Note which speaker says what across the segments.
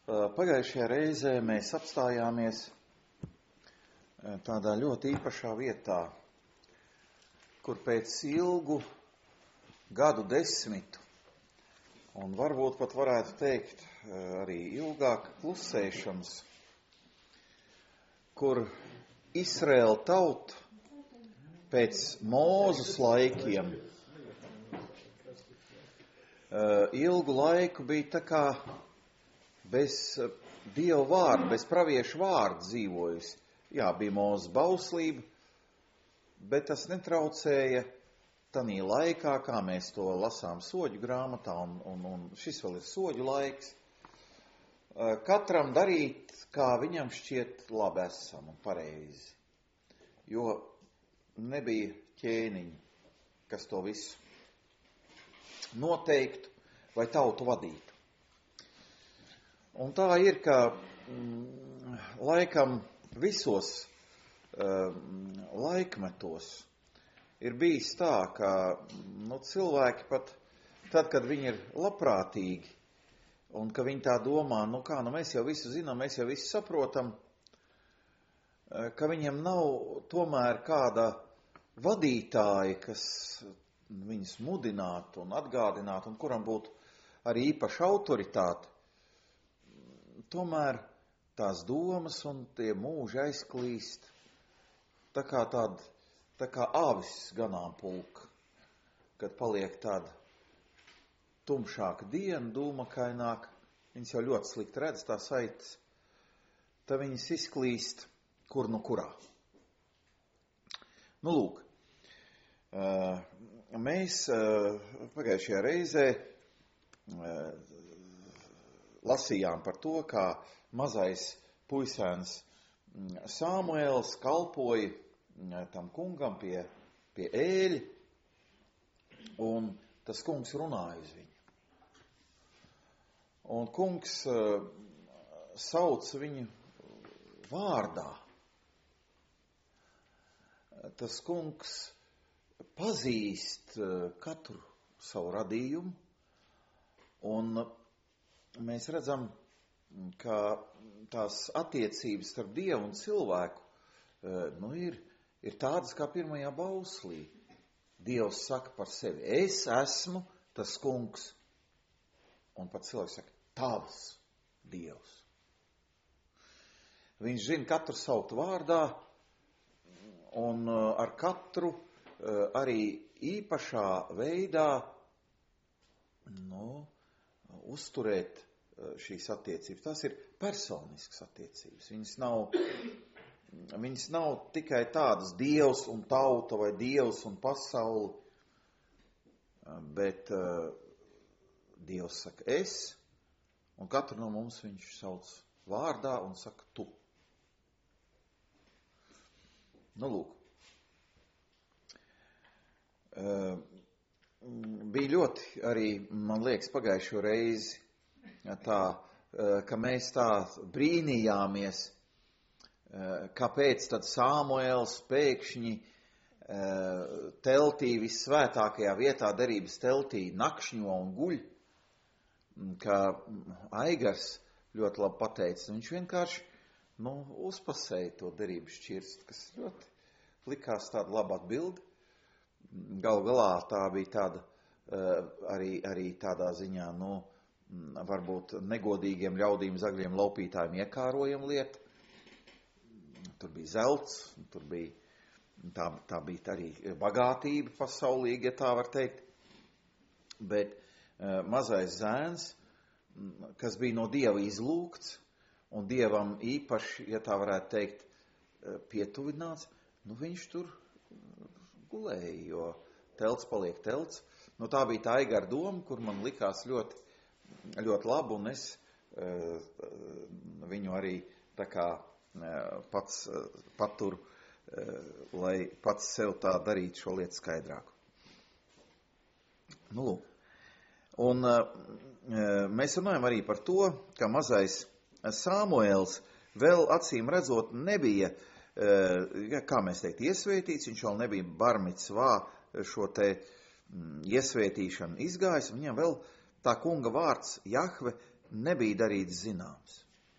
Speaker 1: Pagājušajā reizē mēs apstājāmies tādā ļoti īpašā vietā, kur pēc ilgu gadu desmitu, un varbūt pat varētu teikt arī ilgāk klusēšanas, kur Izraēla tauta pēc Mūzes laikiem ilgu laiku bija tā kā bez Dieva vārda, bez praviešu vārda dzīvojusi. Jā, bija Mūzes bauslība, bet tas netraucēja tanī laikā, kā mēs to lasām soļu grāmatā, un šis vēl ir soļu laiks, katram darīt, kā viņam šķiet labi esam un pareizi. Jo nebija ķēniņi, kas to visu noteiktu vai tautu vadītu. Un tā ir, ka laikam visos laikmetos ir bijis tā, ka cilvēki pat tad, kad viņi ir labprātīgi un ka viņi tā domā, mēs jau visu zinām, mēs jau visu saprotam, ka viņiem nav tomēr kāda vadītāja, kas viņus mudinātu un atgādinātu un kuram būtu arī īpaša autoritāte. Tomēr tās domas un tie mūži aizklīst tā kā avis ganāmpulka, kad paliek tāda tumšāka diena, dūmakaināka, viņas jau ļoti slikti redz tās aitas, tad viņas izklīst kur nu kurā. Lūk, mēs pagājušajā reizē lasījām par to, kā mazais puisēns Samuēls kalpoja tam kungam pie ēļa, un tas kungs runāja uz viņu. Un kungs sauc viņu vārdā. Tas kungs pazīst katru savu radījumu, un mēs redzam, ka tās attiecības starp Dievu un cilvēku ir tādas kā pirmajā bauslī. Dievs saka par sevi, es esmu tas kungs, un pat cilvēks saka, tavs Dievs. Viņš zina katru saukt vārdā, un ar katru arī īpašā veidā uzturēt šīs attiecības. Tās ir personiskas attiecības. Viņas nav tikai tādas Dievs un tauta vai Dievs un pasauli, bet Dievs saka es, un katru no mums viņš sauc vārdā un saka tu. Lūk. Bija ļoti arī, man liekas, pagājušo reizi tā, ka mēs tā brīnījāmies, kāpēc tad Samuēls pēkšņi teltī, vissvētākajā vietā, derības teltī, nakšņo un guļ, ka Aigars ļoti labi pateica. Viņš vienkārši uzpasēja to derības šķirstu, kas ļoti likās tāda laba atbilde. Galu galā tā bija tāda arī tādā ziņā, varbūt negodīgiem ļaudīm, zagļiem, laupītājiem iekārojama lieta. Tur bija zelts, tur bija, tā bija arī bagātība pasaulīga, ja tā var teikt. Bet mazais zēns, kas bija no Dieva izlūgts, un Dievam īpaši, ja tā varētu teikt, pietuvināts, viņš tur gulēja, jo telts paliek telts. Tā bija tā Aigara doma, kur man likās ļoti, ļoti labi, un es viņu arī tā kā pats paturu, lai pats sev tā darītu šo lietu skaidrāku. Lūk. Un mēs runājam arī par to, ka mazais Samuēls vēl acīm redzot nebija, kā mēs teikt, iesvētīts, viņš vēl nebija barmicvā šo te iesvētīšanu izgājis, un viņam vēl tā kunga vārds Jahve nebija darīts zināms.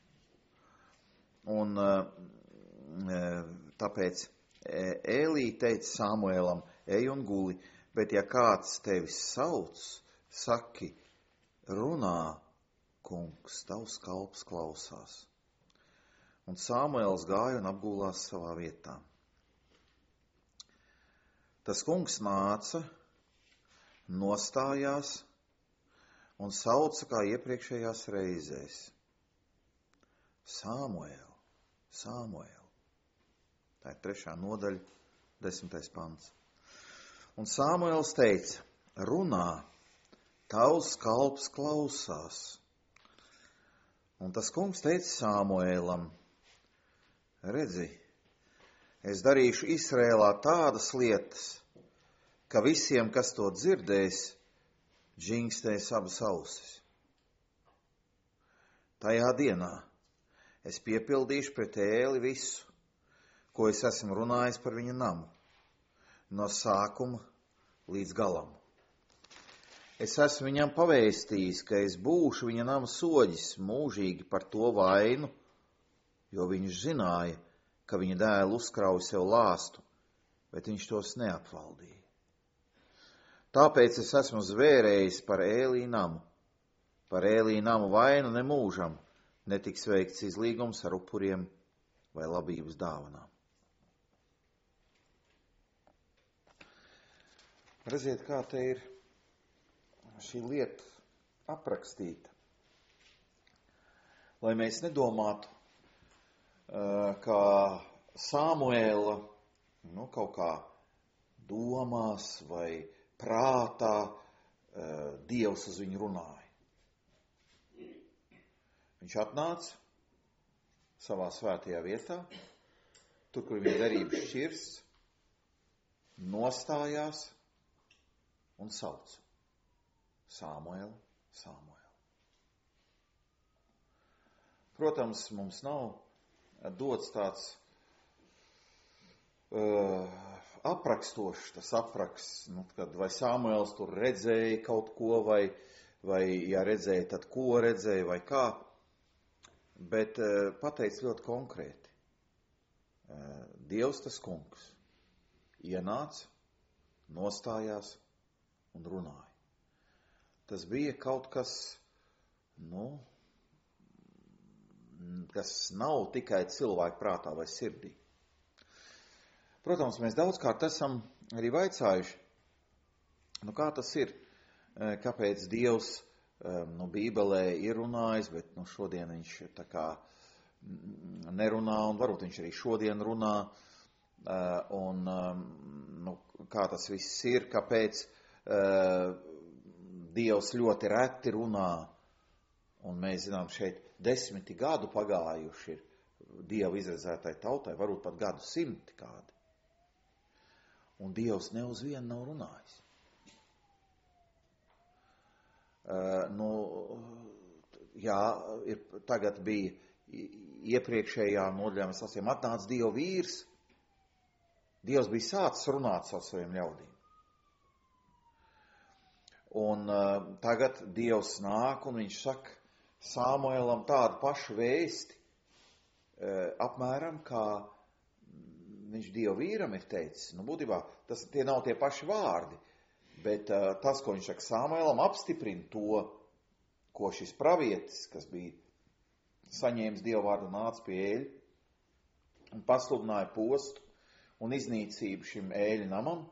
Speaker 1: Un tāpēc Ēlī teica Samuēlam, ej un guli, bet ja kāds tevi sauc, saki, runā, kungs, tavs kalps klausās. Un Samuēls gāja un apgulās savā vietā. Tas kungs nāca, nostājās un sauca kā iepriekšējās reizēs. Samuēl, Samuēl. Tā ir 3. nodaļa, 10. pants. Un Samuēls teica, runā, tavs kalps klausās. Un tas kungs teica Samuēlam, redzi, es darīšu Izrēlā tādas lietas, ka visiem, kas to dzirdēs, džingstēs abas ausis. Tajā dienā es piepildīšu pret Ēli visu, ko es esmu runājis par viņa namu, no sākuma līdz galam. Es esmu viņam pavēstījis, ka es būšu viņa nama soģis mūžīgi par to vainu, jo viņš zināja, ka viņa dēlu uzkrauja sev lāstu, bet viņš tos neapvaldīja. Tāpēc es esmu zvērējis par Ēlī namu. Par Ēlī namu vainu nemūžam netiks veikts izlīgums ar upuriem vai labības dāvanām. Redziet, kā te ir šī lieta aprakstīta. Lai mēs nedomātu, kā Samuēla kaut kā domās vai prātā Dievs uz viņu runāja. Viņš atnāca savā svētajā vietā, tur, kur viņa derības šķirs, nostājās un sauca. Samuēl, Samuēl. Protams, mums nav dots tāds aprakstošs, tas apraksts, kad vai Samuēls tur redzēja kaut ko, vai ja redzēja, tad ko redzēja, vai kā, bet pateic ļoti konkrēti. Dievs tas kungs ienāca, nostājās un runāja. Tas bija kaut kas, kas nav tikai cilvēku prātā vai sirdī. Protams, mēs daudzkārt esam arī vaicājuši, kā tas ir, kāpēc Dievs Bībelē ir runājis, bet šodien viņš tā kā nerunā, un varbūt viņš arī šodien runā, un kā tas viss ir, kāpēc Dievs ļoti reti runā, un mēs zinām, šeit 10 gadu pagājuši ir Dieva izredzētai tautai, varbūt pat gadu 100 kādi. Un Dievs ne uz vienu nav runājis. Tagad bija iepriekšējā nodaļā, mēs lasījām, atnāca Dieva vīrs. Dievs bija sācis runāt ar saviem ļaudīm. Un tagad Dievs nāk un viņš saka Samuēlam tādu pašu vēsti, apmēram kā viņš Dieva vīram ir teicis. Būtībā tie nav tie paši vārdi, bet tas, ko viņš saka Samuēlam, apstiprina to, ko šis pravietis, kas bija saņēmis Dieva vārdu, nāca pie Ēļa un pasludināja postu un iznīcību šim Ēļa namam.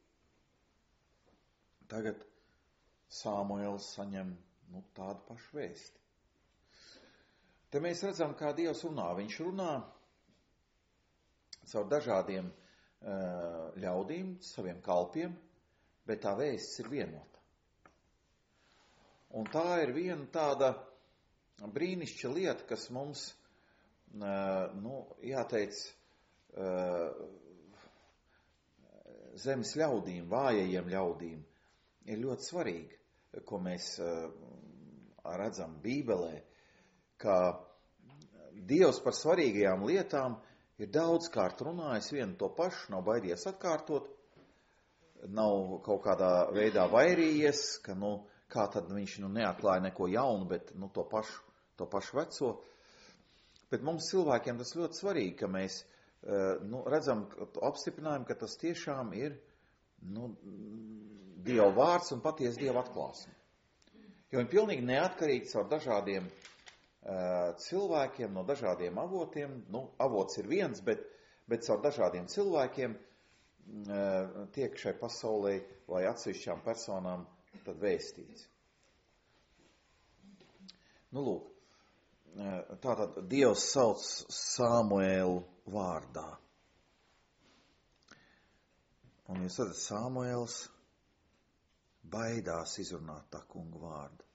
Speaker 1: Tagad Samuēls saņem tādu pašu vēsti. Te mēs redzam, kā Dievs runā. Viņš runā caur dažādiem ļaudīm, saviem kalpiem, bet tā vēsts ir vienota. Un tā ir viena tāda brīnišķa lieta, kas mums, jāteic, zemes ļaudīm, vājajiem ļaudīm, ir ļoti svarīgi, ko mēs redzam Bībelē, ka Dievs par svarīgajām lietām ir daudzkārt runājis vienu to pašu, nav baidījies atkārtot, nav kaut kādā veidā vairījies, ka kā tad viņš neatklāja neko jaunu, bet to pašu veco. Bet mums cilvēkiem tas ļoti svarīgi, ka mēs redzam, apstiprinājam, ka tas tiešām ir Dieva vārds un patiesa Dieva atklāsme. Jo viņi pilnīgi neatkarīgi caur dažādiem cilvēkiem, no dažādiem avotiem, avots ir viens, bet caur dažādiem cilvēkiem tiek šai pasaulē vai atsevišķām personām tad vēstīts. Lūk, tātad Dievs sauc Samuēlu vārdā. Un jūs redzat, Samuēls baidās izrunāt tā kunga vārdu.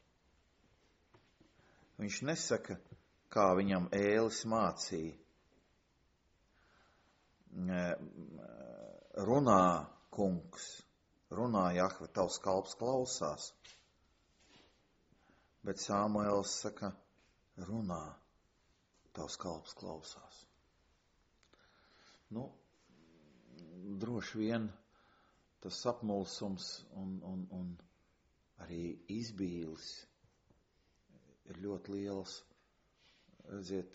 Speaker 1: Viņš nesaka, kā viņam Ēlis mācīja. Runā, kungs, runā, Jahve, tavs kalps klausās. Bet Samuēls saka, runā, tavs kalps klausās. Droši vien tas apmulsums un arī izbīlis ir ļoti liels. Redziet,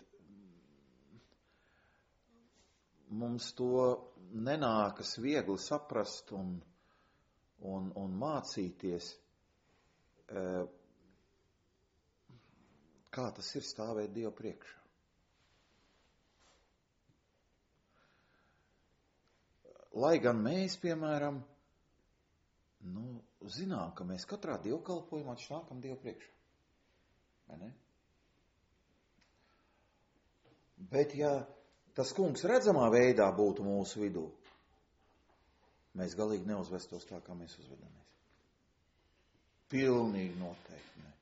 Speaker 1: mums to nenākas viegli saprast un mācīties, kā tas ir stāvēt Dievu priekšā. Lai gan mēs, piemēram, zinām, ka mēs katrā dievkalpojumā nākam Dievu priekšā. Vai ne? Bet ja tas kungs redzamā veidā būtu mūsu vidū, mēs galīgi neuzvestos tā, kā mēs uzvedamies. Pilnīgi noteikti ne.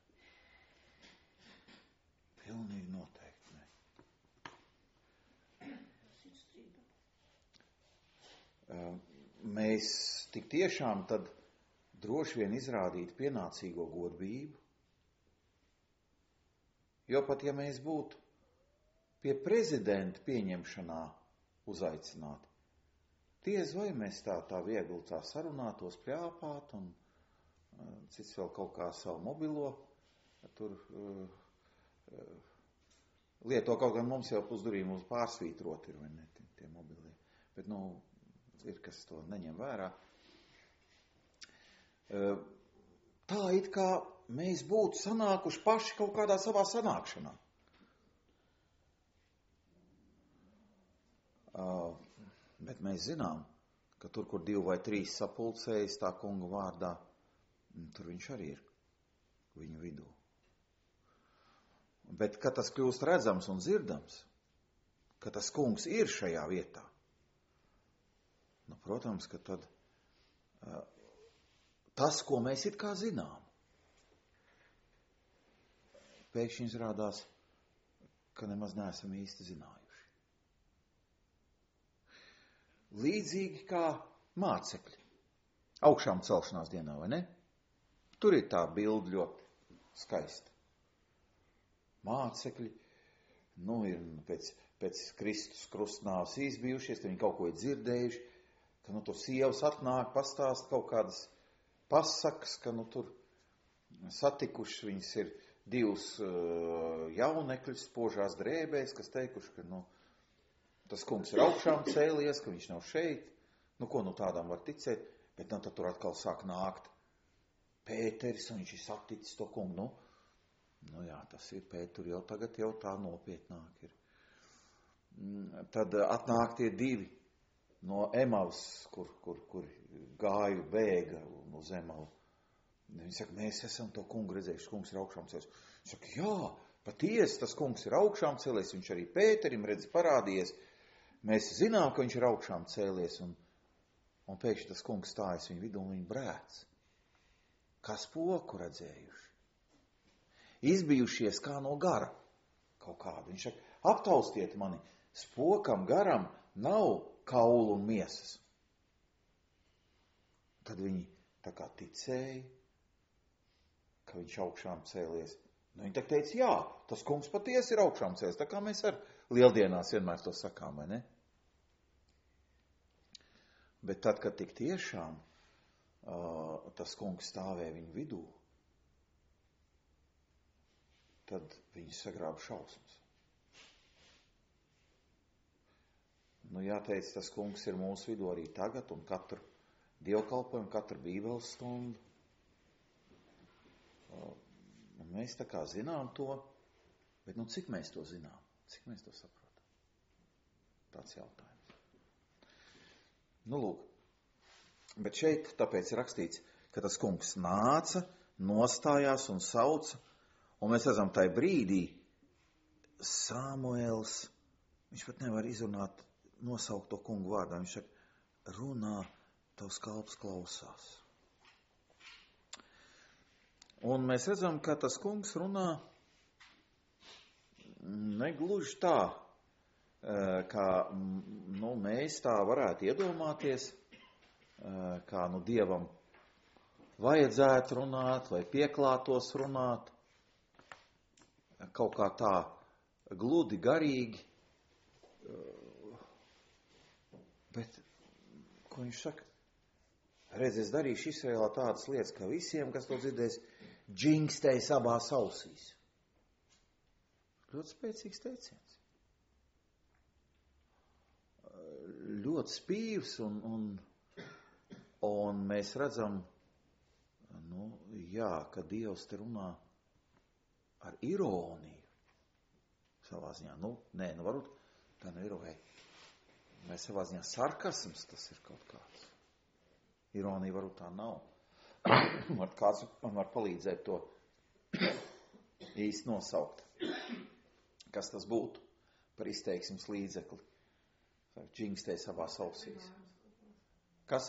Speaker 1: Pilnīgi noteikti ne. Mēs tik tiešām tad droši vien izrādītu pienācīgo godbību, jo pat ja mēs būtu pie prezidenta pieņemšanā uzaicināti, diez vai mēs tā viegli tā sarunātos, pļāpāt un cits vēl kaut kā savu mobilo tur lieto, kaut gan mums jau pusdurī mums pārsvītrot ir, vai ne, tie mobilie. Bet, ir, kas to neņem vērā. Tā it kā mēs būtu sanākuši paši kaut kādā savā sanākšanā. Bet mēs zinām, ka tur, kur 2 vai 3 sapulcējas tā kunga vārdā, tur viņš arī ir viņu vidū. Bet, kad tas kļūst redzams un dzirdams, ka tas kungs ir šajā vietā, protams, ka tad tas, ko mēs it kā zinām, pēkšņi izrādās, ka nemaz neesam īsti zinājuši. Līdzīgi kā mācekļi augšām celšanās dienā, vai ne? Tur ir tā bilde ļoti skaista. Mācekļi, ir pēc Kristus krustnāves izbijušies, tad viņi kaut ko ir dzirdējuši, ka tur sievas atnāk, pastāst kaut kādas pasakas, ka tur satikuši viņas ir 2 jaunekļus spožās drēbēs, kas teikuši, ka tas kungs ir augšām cēlies, ka viņš nav šeit. Ko tādām var ticēt? Bet tad tur atkal sāk nākt Pēteris, un viņš ir saticis to kungu. Jā, tas ir Pēturi, jau tagad jau tā nopietnāk ir. Tad atnāk tie 2 no Emavas, kur gāju bēga uz Emavu. Viņi saka, mēs esam to kungu redzējuši, kungs ir augšām cēlies. Viņi saka, jā, patiesi, tas kungs ir augšām cēlies, viņš arī Pēterim redz parādījies. Mēs zinām, ka viņš ir augšām cēlies, un pēkšņi tas kungs stājas viņu vidū un viņa brēc. Kā spoku redzējuši. Izbijušies kā no gara kaut kādu. Viņš saka, aptaustiet mani, spokam garam nav kaulu un miesas. Tad viņi tā kā ticēja, ka viņš augšām cēlies. Viņi tā teica, jā, tas kungs patiesi ir augšām cēlies, tā kā mēs ar lieldienās vienmēr to sakām, vai ne? Bet tad, kad tik tiešām tas kungs stāvēja viņu vidū, tad viņi sagrāb šausmas. Nu, jāteic, tas kungs ir mūsu vidū arī tagad un katru dievkalpojumu, katru bībeles stundu. Un mēs tā kā zinām to, bet nu cik mēs to zinām? Cik mēs to saprotam? Tāds jautājums. Nu, lūk. Bet šeit tāpēc ir rakstīts, ka tas kungs nāca, nostājās un sauca, un mēs redzam tai brīdī Samuēls, viņš pat nevar izrunāt, nosaukt to kungu vārdā, viņš saka, runā, tavs kalps klausās. Un mēs redzam, ka tas kungs runā negluži tā, kā mēs tā varētu iedomāties, kā Dievam vajadzētu runāt, vai pieklātos runāt, kaut kā tā gludi, garīgi. Bet, ko viņš saka? Redz, es darīšu Izraēlā tādas lietas, ka visiem, kas to dzirdēs, džingstēs abās ausīs. Ļoti spēcīgs teiciens. Ļoti spīvs un mēs redzam, ka Dievs te runā ar ironiju. Savā ziņā, varbūt tā ironija. Mēs savā ziņā sarkasms tas ir kaut kāds. Ironija varbūt tā nav. Kāds man var palīdzēt to īsti nosaukt. Kas tas būtu par izteiksmes līdzekli? Džingstēja savās ausīs. Kas?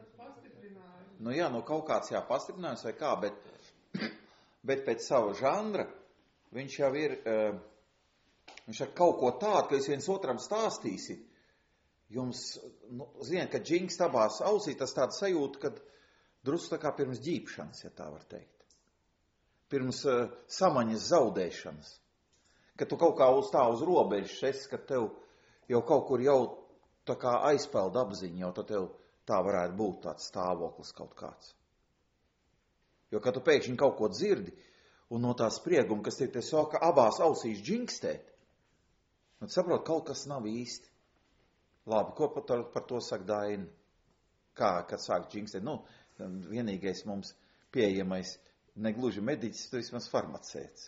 Speaker 1: Kaut kāds pastiprinājums vai kā, bet pēc sava žanra viņš jau ir, viņš ir kaut ko tādu, ka jūs viens otram stāstīsit. Jums, ziniet, ka džingst abās ausīs, tas tāda sajūta, kad drusku tā kā pirms ģīpšanas, ja tā var teikt. Pirms samaņas zaudēšanas. Kad tu kaut kā uz robežas esi, ka tev jau kaut kur jau tā kā aizpeld apziņa, jau tad tev tā varētu būt tāds stāvoklis kaut kāds. Jo, kad tu pēkšņi kaut ko dzirdi, un no tā sprieguma, kas te saka, abās ausīs džingstēt, tad saprot, kaut kas nav īsti. Labi, ko par to saka Daina? Kā, kad sāk džingstēt? Vienīgais mums pieejamais negluži mediķis, tu vismaz farmacēts.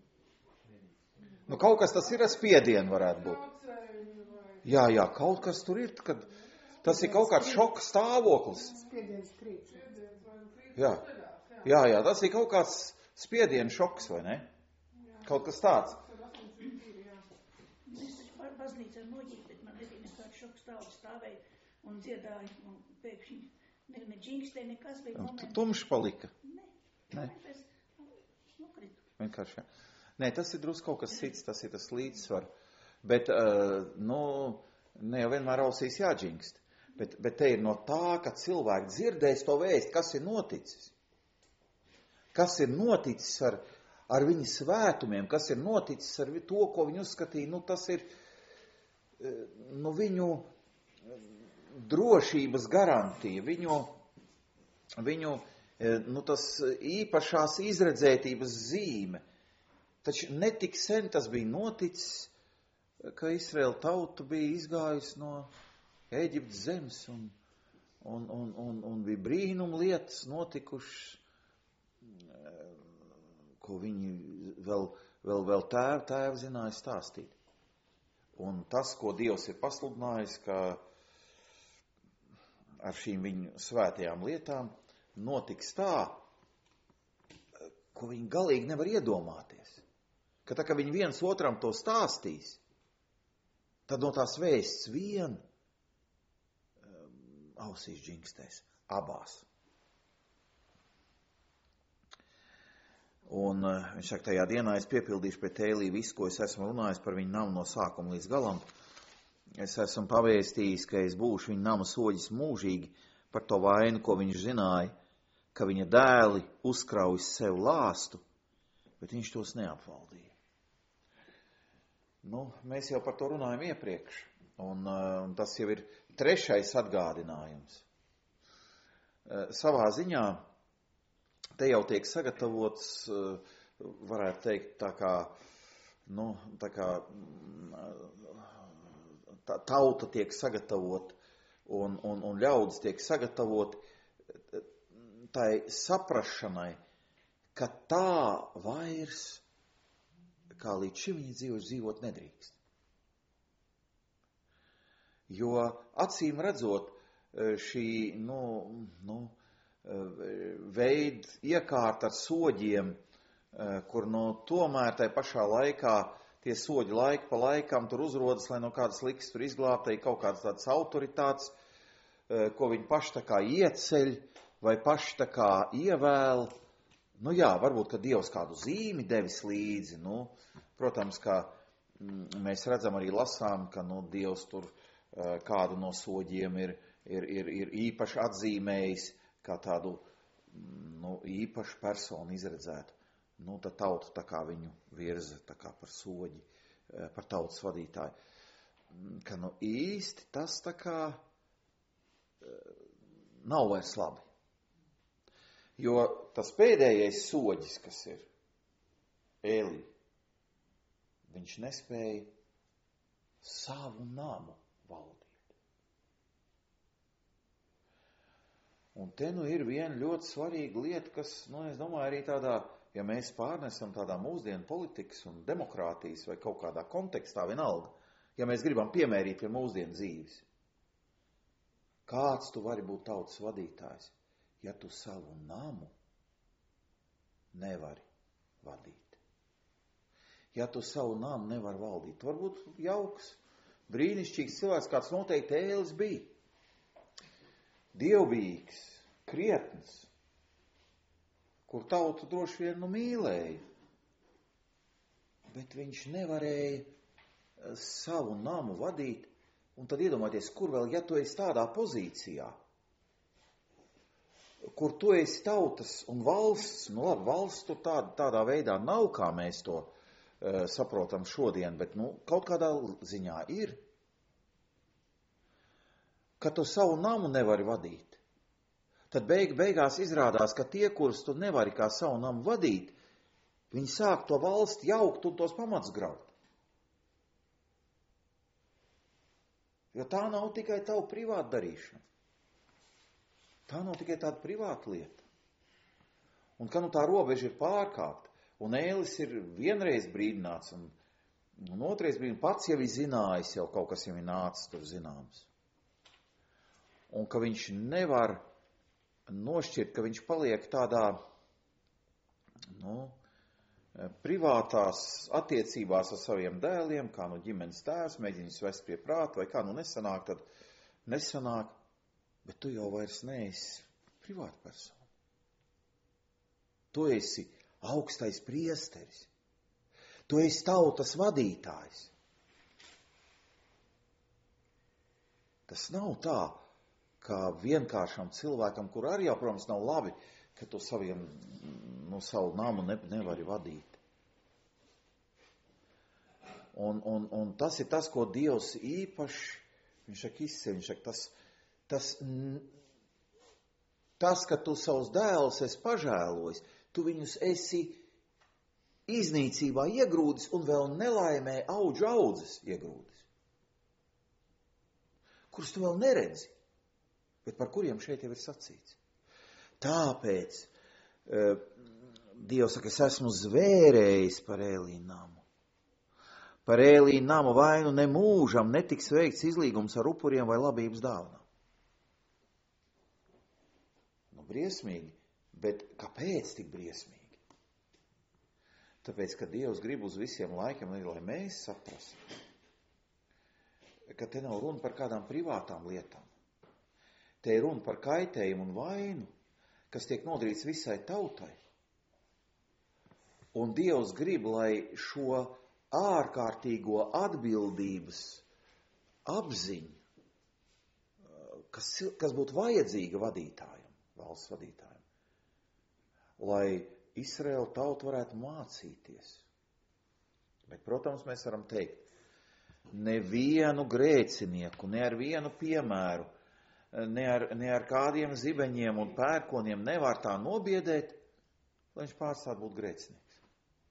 Speaker 1: Kaut kas tas ir ar spiedienu varētu būt. Jā, kaut kas tur ir, kad tas ir kaut kāds šoka stāvoklis. Jā, tas ir kaut kāds spiedienu šoks, vai ne? Kaut kas tāds.
Speaker 2: Es taču baznīcā noģīt, bet man nebija nekāds šoks stāvoklis stāvēja un dziedāja, un pēkšņi ne džingstē, nekas, bet momenti.
Speaker 1: Tumšs palika?
Speaker 2: Nē. Nokritu.
Speaker 1: Vienkārši, jā. Nē, tas ir drusku kaut kas cits, tas ir tas līdzsvar. Bet, ne jau vienmēr ausīs jādžingst. Bet te ir no tā, ka cilvēki dzirdēs to vēst, kas ir noticis. Kas ir noticis ar viņa svētumiem, kas ir noticis ar to, ko viņi uzskatīja. Tas ir viņu drošības garantija, viņu tas īpašās izredzētības zīme. Taču netik sen tas bija noticis, ka Izraēla tauta bija izgājusi no Ēģiptes zemes un bija brīnum lietas notikušas, ko viņi vēl tēvi zināja stāstīt. Un tas, ko Dievs ir pasludinājis, ka ar šīm viņu svētajām lietām notiks tā, ko viņi galīgi nevar iedomāties. Ka tā, ka viņi viens otram to stāstīs, tad no tās vēsts vien ausīs džingstēs abās. Un viņš saka, tajā dienā es piepildīšu pret Ēlī visu, ko es esmu runājis par viņu namu no sākuma līdz galam. Es esmu pavēstījis, ka es būšu viņa nama soģis mūžīgi par to vainu, ko viņš zināja, ka viņa dēli uzkraujas sev lāstu, bet viņš tos neapvaldīja. Mēs jau par to runājam iepriekš, un tas jau ir trešais atgādinājums. Savā ziņā te jau tiek sagatavots varētu teikt, tā kā tauta tiek sagatavot un ļaudis tiek sagatavot tai saprašanai, ka tā vairs, kā līdz šim viņi dzīvot nedrīkst. Jo acīm redzot šī, veid iekārta ar soģiem, kur tomēr tai pašā laikā tie soģi laiku pa laikam tur uzrodas, lai no kādas liks tur izglābtai kaut kādas tādas autoritātes, ko viņi paši tā kā ieceļ vai paši tā kā ievēl. Varbūt, ka Dievs kādu zīmi devis līdzi. Protams, ka mēs redzam arī lasām, ka Dievs tur kādu no soģiem ir īpaši atzīmējis, kā tādu īpašu personu izredzētu. Tad tauta tā kā viņu virza tā kā par soģi, par tautas vadītāju. Ka īsti tas tā kā nav vairs labi. Jo tas pēdējais soģis, kas ir Ēlī, viņš nespēja savu namu valdīt. Un te ir viena ļoti svarīga lieta, kas, es domāju, arī tādā, ja mēs pārnesam tādā mūsdienu politikas un demokrātijas vai kaut kādā kontekstā vienalga, ja mēs gribam piemērīt pie mūsdienu dzīves. Kāds tu vari būt tautas vadītājs, ja tu savu namu nevari vadīt? Ja tu savu namu nevari valdīt, tu varbūt jauks, brīnišķīgs cilvēks, kāds noteikti Ēlis bija. Dievbijīgs, krietns, kur tautu droši vien mīlēja, bet viņš nevarēja savu namu vadīt, un tad iedomājieties, kur vēl, ja tu esi tādā pozīcijā, kur tu esi tautas un valsts, valsts tur tādā veidā nav, kā mēs to saprotam šodien, bet kaut kādā ziņā ir, ka tu savu namu nevari vadīt. Tad beigās izrādās, ka tie, kurus tu nevari kā savu namu vadīt, viņi sāk to valsti jaukt un tos pamats graut. Jo tā nav tikai tavu privāta darīšana. Tā nav tikai tāda privāta lieta. Un ka tā robeža ir pārkāpta, un Ēlis ir vienreiz brīdināts, un otrais brīdinājums pats jau ir zinājis, jau kaut kas jau ir nācis tur zināms. Un ka viņš nevar nošķirt, ka viņš paliek tādā, privātās attiecībās ar saviem dēliem, kā ģimenes tēvs, mēģina viņus vest pie prāta, vai kā nesanāk, tad nesanāk, bet tu jau vairs neesi privāta persona. Tu esi augstais priesteris. Tu esi tautas vadītājs. Tas nav tā, kā vienkāršam cilvēkam, kur arī jau, protams, nav labi, ka tu savu namu nevari vadīt. Un tas ir tas, ko Dievs īpaši, viņš saka izceļ, viņš saka, tas, ka tu savus dēlus esi pažēlojis, tu viņus esi iznīcībā iegrūdis un vēl nelaimē audžu audzes iegrūdis, kurus tu vēl neredzi, bet par kuriem šeit jau ir sacīts. Tāpēc Dievs saka, es esmu zvērējis par Ēlī namu. Par Ēlī namu vainu nemūžam netiks veikts izlīgums ar upuriem vai labības dāvanām. Briesmīgi, bet kāpēc tik briesmīgi? Tāpēc, ka Dievs grib uz visiem laikiem, lai mēs saprastu, ka te nav runa par kādām privātām lietām. Te ir runa par kaitējumu un vainu, kas tiek nodarīts visai tautai. Un Dievs grib, lai šo ārkārtīgo atbildības apziņu, kas būtu vajadzīga vadītājiem, valsts vadītājiem, lai Izraēla tauta varētu mācīties. Bet, protams, mēs varam teikt, nevienu grēcinieku, ne ar vienu piemēru, ne ar kādiem zibeņiem un pērkoniem nevar tā nobiedēt, lai viņš pārstāv būt grēcinieks.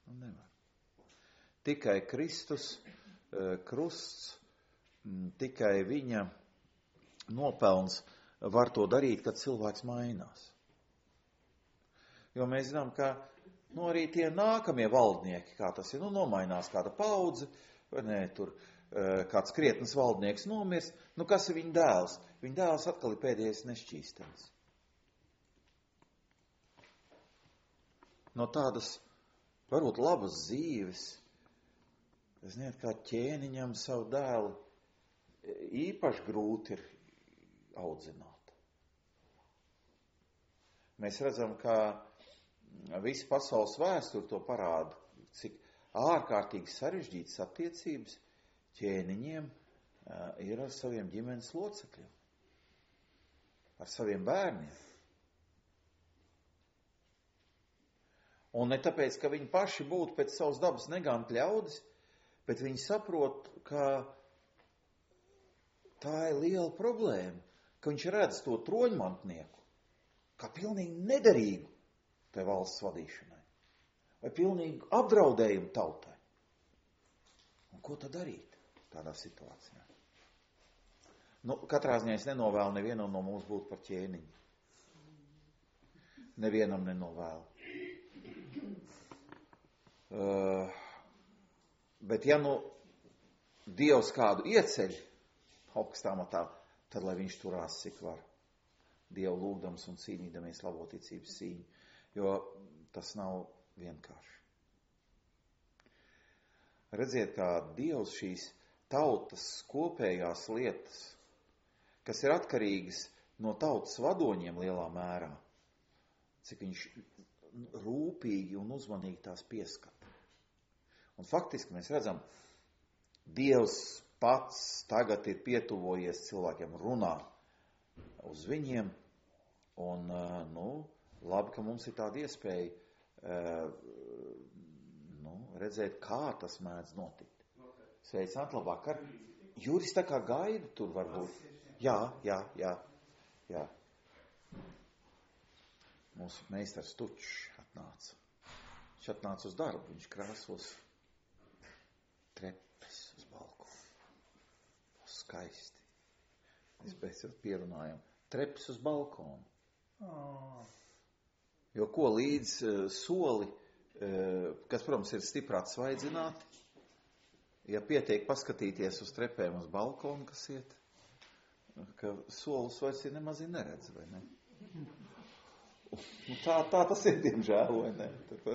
Speaker 1: Nevar. Tikai Kristus, krusts, tikai viņa nopelns var to darīt, kad cilvēks mainās. Jo mēs zinām, ka arī tie nākamie valdnieki, kā tas ir, nomainās kāda paudze, vai ne, tur kāds krietnes valdnieks nomirs, kas ir viņa dēls? Viņa dēls atkal ir pēdējais nešķīstens. No tādas, varbūt labas dzīves, ziniet, kā ķēniņam savu dēlu īpaši grūti ir audzināt. Mēs redzam, ka visi pasaules vēsture to parāda, cik ārkārtīgi sarežģītas attiecības ķēniņiem ir ar saviem ģimenes locekļiem, ar saviem bērniem. Un ne tāpēc, ka viņi paši būtu pēc savas dabas neganti ļaudis, bet viņi saprot, ka tā ir liela problēma, ka viņš redz to troņmantnieku kā pilnīgi nederīgu tai valsts vadīšanai, vai pilnīgi apdraudējumu tautai. Un ko tad darīt tādā situācijā? Katrā ziņā es nenovēlu nevienam no mums būt par ķēniņu. Nevienam nenovēlu. Bet ja Dievs kādu ieceļ augstā matā, tad lai viņš turās cik var. Dievu lūgdams un cīnīdamies labo ticības cīņu, jo tas nav vienkārši. Redziet, kā Dievs šīs tautas kopējās lietas, kas ir atkarīgas no tautas vadoņiem lielā mērā, cik viņš rūpīgi un uzmanīgi tās pieskata. Un faktiski mēs redzam, Dievs pats tagad ir pietuvojies cilvēkiem, runā uz viņiem, un, labi, ka mums ir tāda iespēja, redzēt, kā tas mēdz notikt. Sveicināt, labvakar. Juris tā kā gaida tur varbūt. Jā. Mūsu meistars Tučs atnāca. Viņš atnāca uz darbu, viņš krāsos trepes uz balkonu. Skaisti. Mēs beidzot pierunājam. Trepes uz balkonu. Jo ko līdz soli, kas, protams, ir stiprāt svaidzināti, ja pietiek paskatīties uz trepēm uz balkonu, kas iet, ka solus vairs ir nemaz neredz, vai ne? Tā tas ir, diemžēl, vai ne?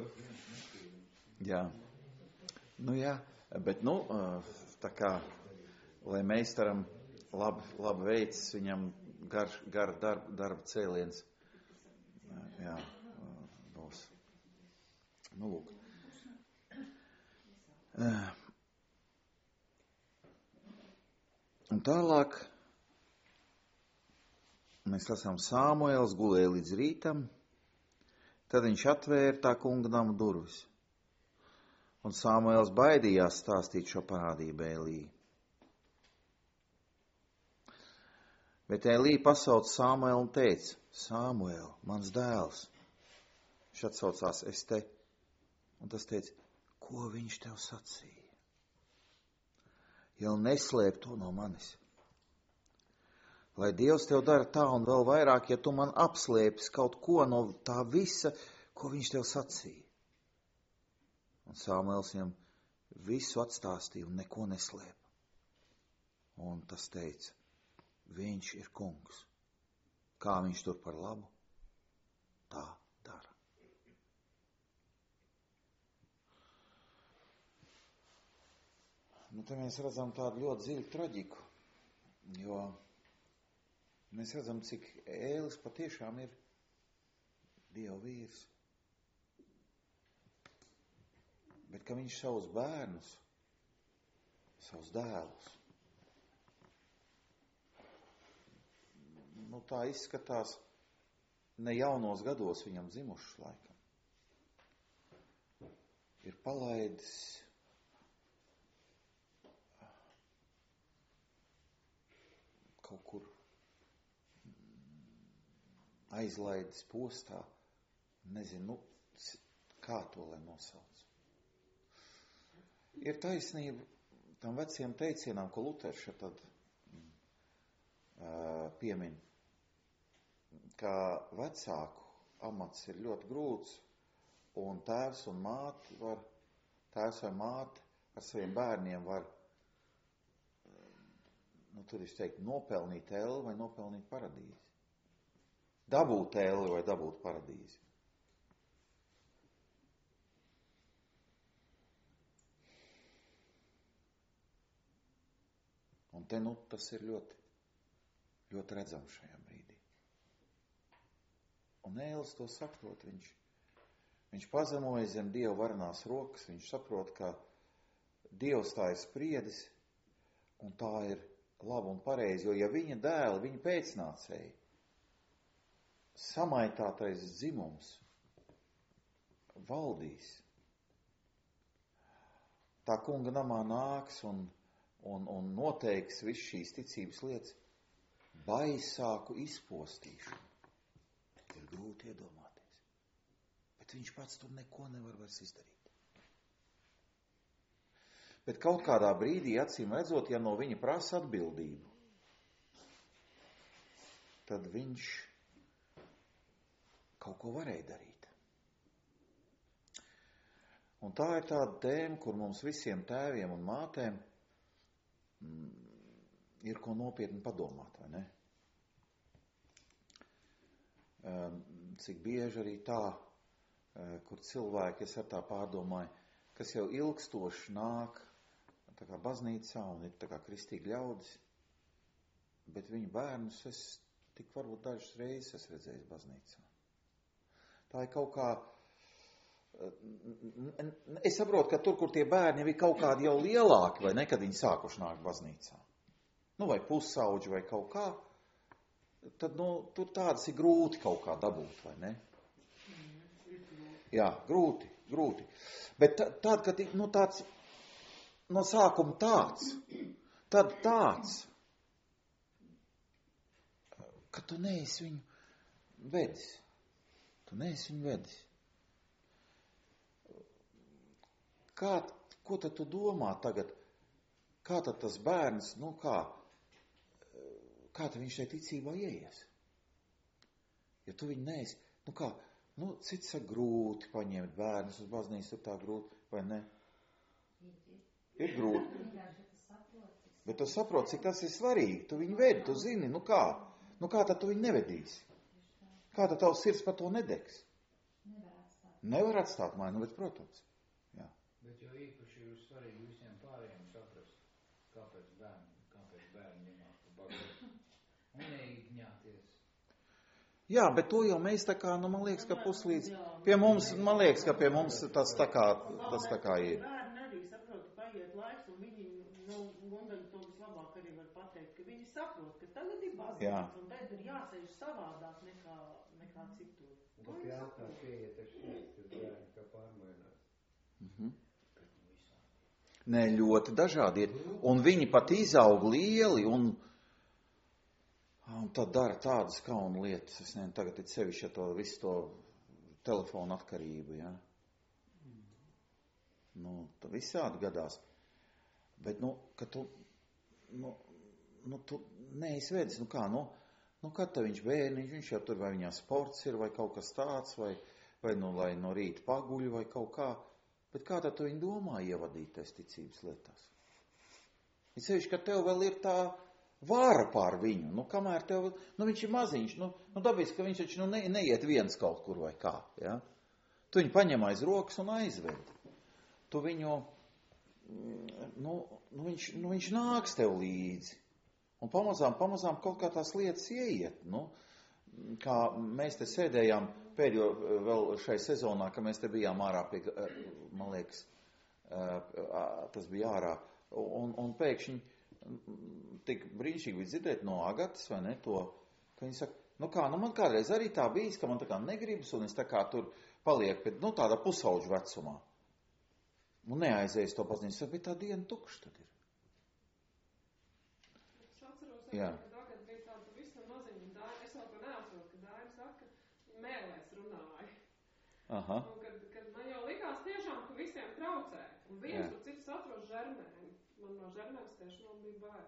Speaker 1: Jā. Jā, bet, tā kā, lai meistaram labi veids, viņam gar darba cēliens, jā, būs. Lūk. Un tālāk mēs lasām, Sāmuēls gulēja līdz rītam, tad viņš atvēra tā kunga nama durvis. Un Sāmuēls baidījās stāstīt šo parādību Elī. Bet Elī pasauca Sāmuēlu un teica, Sāmuēl, mans dēls. Viņš atsaucās, es te. Un tas teica, ko viņš tev sacīja? Jau neslēp to no manis. Lai Dievs tev dara tā un vēl vairāk, ja tu man apslēpis kaut ko no tā visa, ko viņš tev sacīja. Un Sāmuēls viņam visu atstāstīja un neko neslēpa. Un tas teica, viņš ir kungs. Kā viņš tur par labu, tā dara. Te mēs redzam tādu ļoti dziļu traģiku, jo mēs redzam, cik Ēlis patiešām ir Dieva vīrs. Bet ka viņš savus bērnus, savus dēlus, tā izskatās, ne jaunos gados viņam dzimušus laikam, ir palaidis kaut kur, aizlaidis postā, nezinu, kā to lai nosauc. Ir taisnība tam veciem teicienām, ko Luters šeit tad piemin, ka vecāku amats ir ļoti grūts, un tēvs vai māte ar saviem bērniem var, tur es teiktu, nopelnīt elli vai nopelnīt paradīzi. Dabūt elli vai dabūt paradīzi. Un te, tas ir ļoti, ļoti redzams šajā brīdī. Un Ēlis to saprot, viņš pazemojas zem Dieva varenās rokas, viņš saprot, ka Dievs tā ir spriedis, un tā ir laba un pareizi, jo ja viņa dēli, viņa pēcnācēji, samaitātais dzimums valdīs, tā kunga namā nāks un noteiks visu šīs ticības lietas, baisāku izpostīšanu. Ir grūti iedomāties. Bet viņš pats tur neko nevar vairs izdarīt. Bet kaut kādā brīdī, acīm redzot, ja no viņa prasa atbildību, tad viņš kaut ko varēja darīt. Un tā ir tāda tēma, kur mums visiem tēviem un mātēm ir ko nopietni padomāt, vai ne? Cik bieži arī tā, kur cilvēki, es ar tā pārdomāju, kas jau ilgstoši nāk tā kā baznīcā un ir tā kā kristīgi ļaudis, bet viņu bērnus es tik varbūt dažas reizes esmu redzējis baznīcā. Tā ir kaut kā, es saprotu, ka tur, kur tie bērni ir kaut kādi jau lielāki, vai ne, kad viņi sākuši nākt baznīcā, vai pusauģi vai kaut kā, tad, tur tādas ir grūti kaut kā dabūt, vai ne? Jā, grūti. Bet tad, kad, tāds, no sākuma tad tāds, ka tu neesi viņu vedis. Ko tad tu domā tagad? Kā tad tas bērns, kā tad viņš šai ticībā ieies? Ja tu viņu neesi, cits saka grūti paņemt bērnus uz baznīcu, tur tā grūti, vai ne? Ir grūti. Bet tu saproti, cik tas ir svarīgi. Tu viņu vedi, tu zini, kā tad tu viņu nevedīsi? Kā tad tavs sirds par to nedegs? Nevar atstāt māju, bet protams. Jā.
Speaker 3: Bet jau īpaši ir svarīgi visiem pārējiem saprast, kāpēc bērni ņemās pa bagātu. Un neigņāties.
Speaker 1: Jā, bet to jau mēs tā kā, man liekas, ka puslīdz. Pie mums, man liekas, ka pie mums tas tā kā ir.
Speaker 4: Bērni arī saprot, paiet laiks, un viņi, Gundaļa to vislabāk arī var pateikt, ka viņi saprot, ka tagad ir baznīca, un tagad ir jāsēž savādāk nekā citur.
Speaker 3: Bet jātā pieiet ar šeit, tas bērni kā pārmainās.
Speaker 1: Nē, ļoti dažādi ir. Un viņi pat izaug lieli, un tad dara tādas kauna lietas. Es nezinu, tagad ir sevišķi visu to telefonu atkarību, ja? Visādi gadās. Bet, ka tu neesi vedis, kad tā viņš bērniņš, viņš jau tur, vai viņā sports ir, vai kaut kas tāds, vai lai no rīta paguļ, vai kaut kā. Bet kā tad tu viņu domā ievadīt tais ticības lietās? Ir sevišķi, ka tev vēl ir tā vāra pār viņu, kamēr tev, viņš ir maziņš, dabiski, ka viņš taču neiet viens kaut kur vai kā, ja? Tu viņu paņem aiz rokas un aizved. Tu viņu, viņš nāks tev līdzi. Un pamazām kaut kā tās lietas ieiet, kā mēs te sēdējām pēdējo vēl šai sezonā, ka mēs te bijām ārā pie, man liekas, tas bija ārā, un pēkšņi tik brīnišķīgi bija dzirdēt no Agatas, vai ne, to, ka viņi saka, man kādreiz arī tā bijis, ka man tā kā negribas, un es tā kā tur palieku, bet, tādā pusauģu vecumā. Un neaizējas to baznīcu, saka, bet tā diena tukša tad ir.
Speaker 5: Es atceros,
Speaker 1: Jā.
Speaker 5: Ka tagad bija tāda visam maziņa dāja, es vēl to neatceros, ka dāja saka, mēlēs runāja.
Speaker 1: Aha.
Speaker 5: Un kad man jau likās tiešām, ka visiem traucē. Un viens un cits atros žermēni. Man no žermēnas tiešanām bija bail.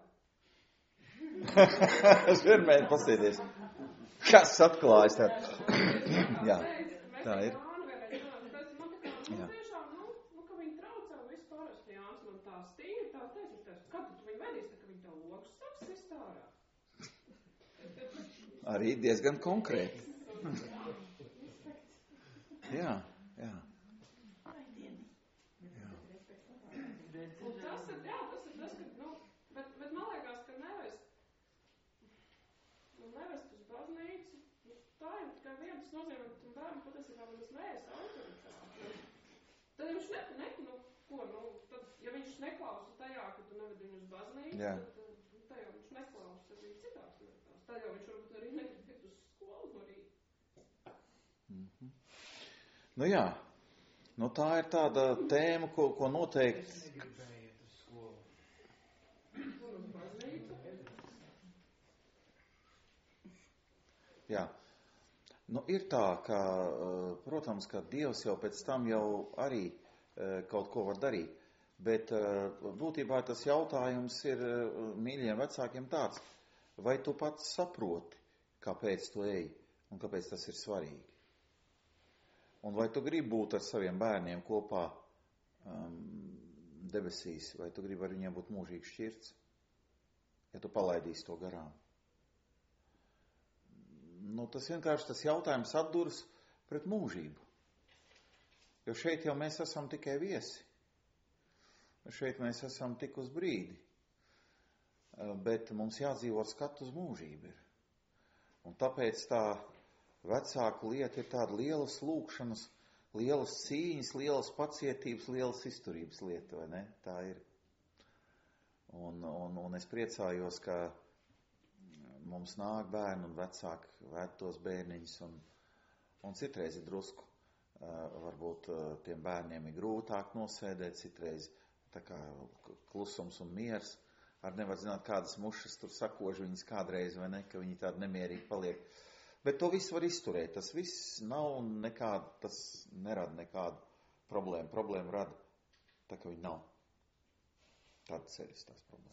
Speaker 1: Žermēni, pasēties. Kas atklājas tā? Jā, tā ir.
Speaker 5: Jā. Tiešām, ka viņi traucē un viss pārējais. Jānis man tā stīri, tā teica, kad tu viņu vedīs, ka viņi tev logus saks viss tārā.
Speaker 1: Arī diezgan konkrēti. Jā.
Speaker 5: Un tas ir tas, ka, bet man liekas, ka nevest uz baznīcu, tā ir tikai viena, tas nozīmē, ka tam bērnu patiesībā nemaz neesi autoritāte. Tad viņš tad, ja viņš neklausa tajā, ka tu neved viņu uz baznīcu, tad tajā viņš neklausa arī citās lietās. Tajā viņš varbūt arī negrib iet uz skolu no rīta.
Speaker 1: Nu jā, tā ir tāda tēma, ko noteikti...
Speaker 3: Negribējiet uz skolu.
Speaker 5: Un uz baznīcu.
Speaker 1: Jā. Ir tā, ka, protams, ka Dievs jau pēc tam jau arī kaut ko var darīt, bet būtībā tas jautājums ir mīļiem vecākiem tāds, vai tu pats saproti, kāpēc tu ej un kāpēc tas ir svarīgi? Un vai tu gribi būt ar saviem bērniem kopā debesīs, vai tu gribi ar viņiem būt mūžīgi šķirts, ja tu palaidīsi to garām? Tas vienkārši tas jautājums atduras pret mūžību. Jo šeit jau mēs esam tikai viesi. Šeit mēs esam tik uz brīdi. Bet mums jādzīvo ar skatu uz mūžību ir. Un tāpēc tā vecāku lieta ir tāda lielas lūkšanas, lielas cīņas, lielas pacietības, lielas izturības lieta, vai ne? Tā ir. Un es priecājos, ka mums nāk bērni un vecāki vēd tos bērniņus, un citreiz ir drusku, varbūt tiem bērniem ir grūtāk nosēdēt, citreiz tā kā klusums un miers, ar nevar zināt, kādas mušas tur sakož viņas kādreiz, vai ne, ka viņi tādi nemierīgi paliek. Bet to visu var izturēt, tas viss nav nekāda, tas nerada nekādu problēmu. Problēmu rada tā, ka viņi nav. Tāda ceļas tās problēmas.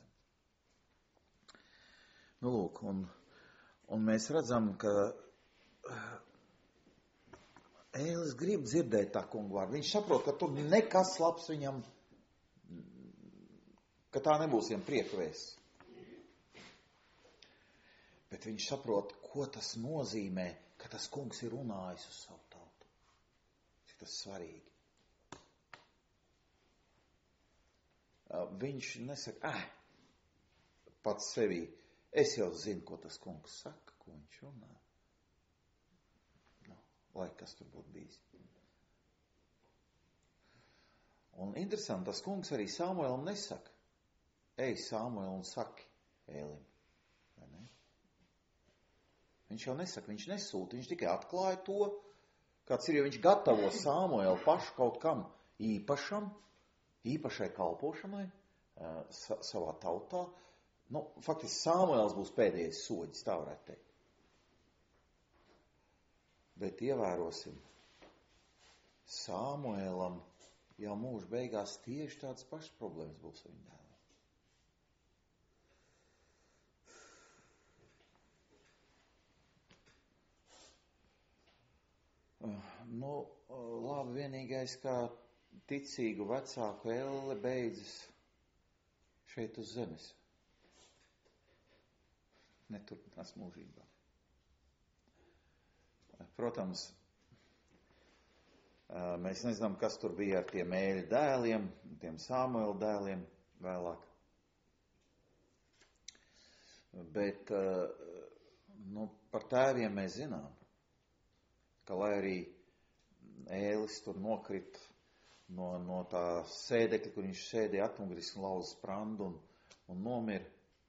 Speaker 1: Lūk, un mēs redzam, ka Ēlis grib dzirdēt tā kungu vārdu. Viņš saprot, ka tur nekas labs viņam, ka tā nebūs viņam priekvēsts. Bet viņš saprot, ko tas nozīmē, ka tas kungs ir runājis uz savu tautu. Cik tas svarīgi. Viņš nesaka, pats sevī, es jau zinu, ko tas kungs saka, ko viņš runā. Lai kas tur būtu bijis. Un interesanti, tas kungs arī Samuēlam nesaka, ej Samuēl un saki Ēlim. Vai ne? Viņš jau nesaka, viņš nesūta, viņš tikai atklāja to, kāds ir, jo viņš gatavo Samuēlu pašu kaut kam īpašam, īpašai kalpošanai savā tautā. Faktiski Samuēls būs pēdējais soģis, tā varētu teikt. Bet ievērosim, Samuēlam jau mūža beigās tieši tādas pašas problēmas būs ar viņu dēlu. Labi, vienīgais, kā ticīgu vecāku elle beidzas šeit uz zemes. Neturpinās mūžībā. Protams, mēs nezinām, kas tur bija ar tiem Ēļa dēliem, tiem Samuēla dēliem vēlāk. Bet par tēviem mēs zinām, ka lai arī Ēlis tur nokrit no tā sēdekļa, kur viņš sēdēja atmugris un lauza sprandu un nomira,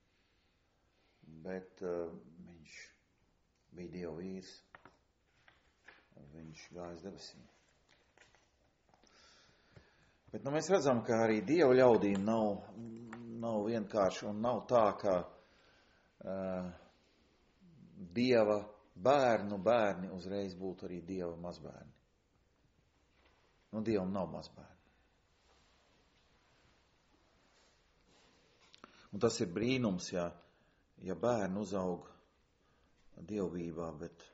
Speaker 1: bet viņš bija Dieva vīrs. Viņš gājas debesīm. Bet mēs redzam, ka arī Dieva ļaudīm nav vienkārši un nav tā, ka Dieva bērni uzreiz būtu arī Dieva mazbērni. Dievam nav mazbērni. Un tas ir brīnums, ja bērni uzaug dievbībā, bet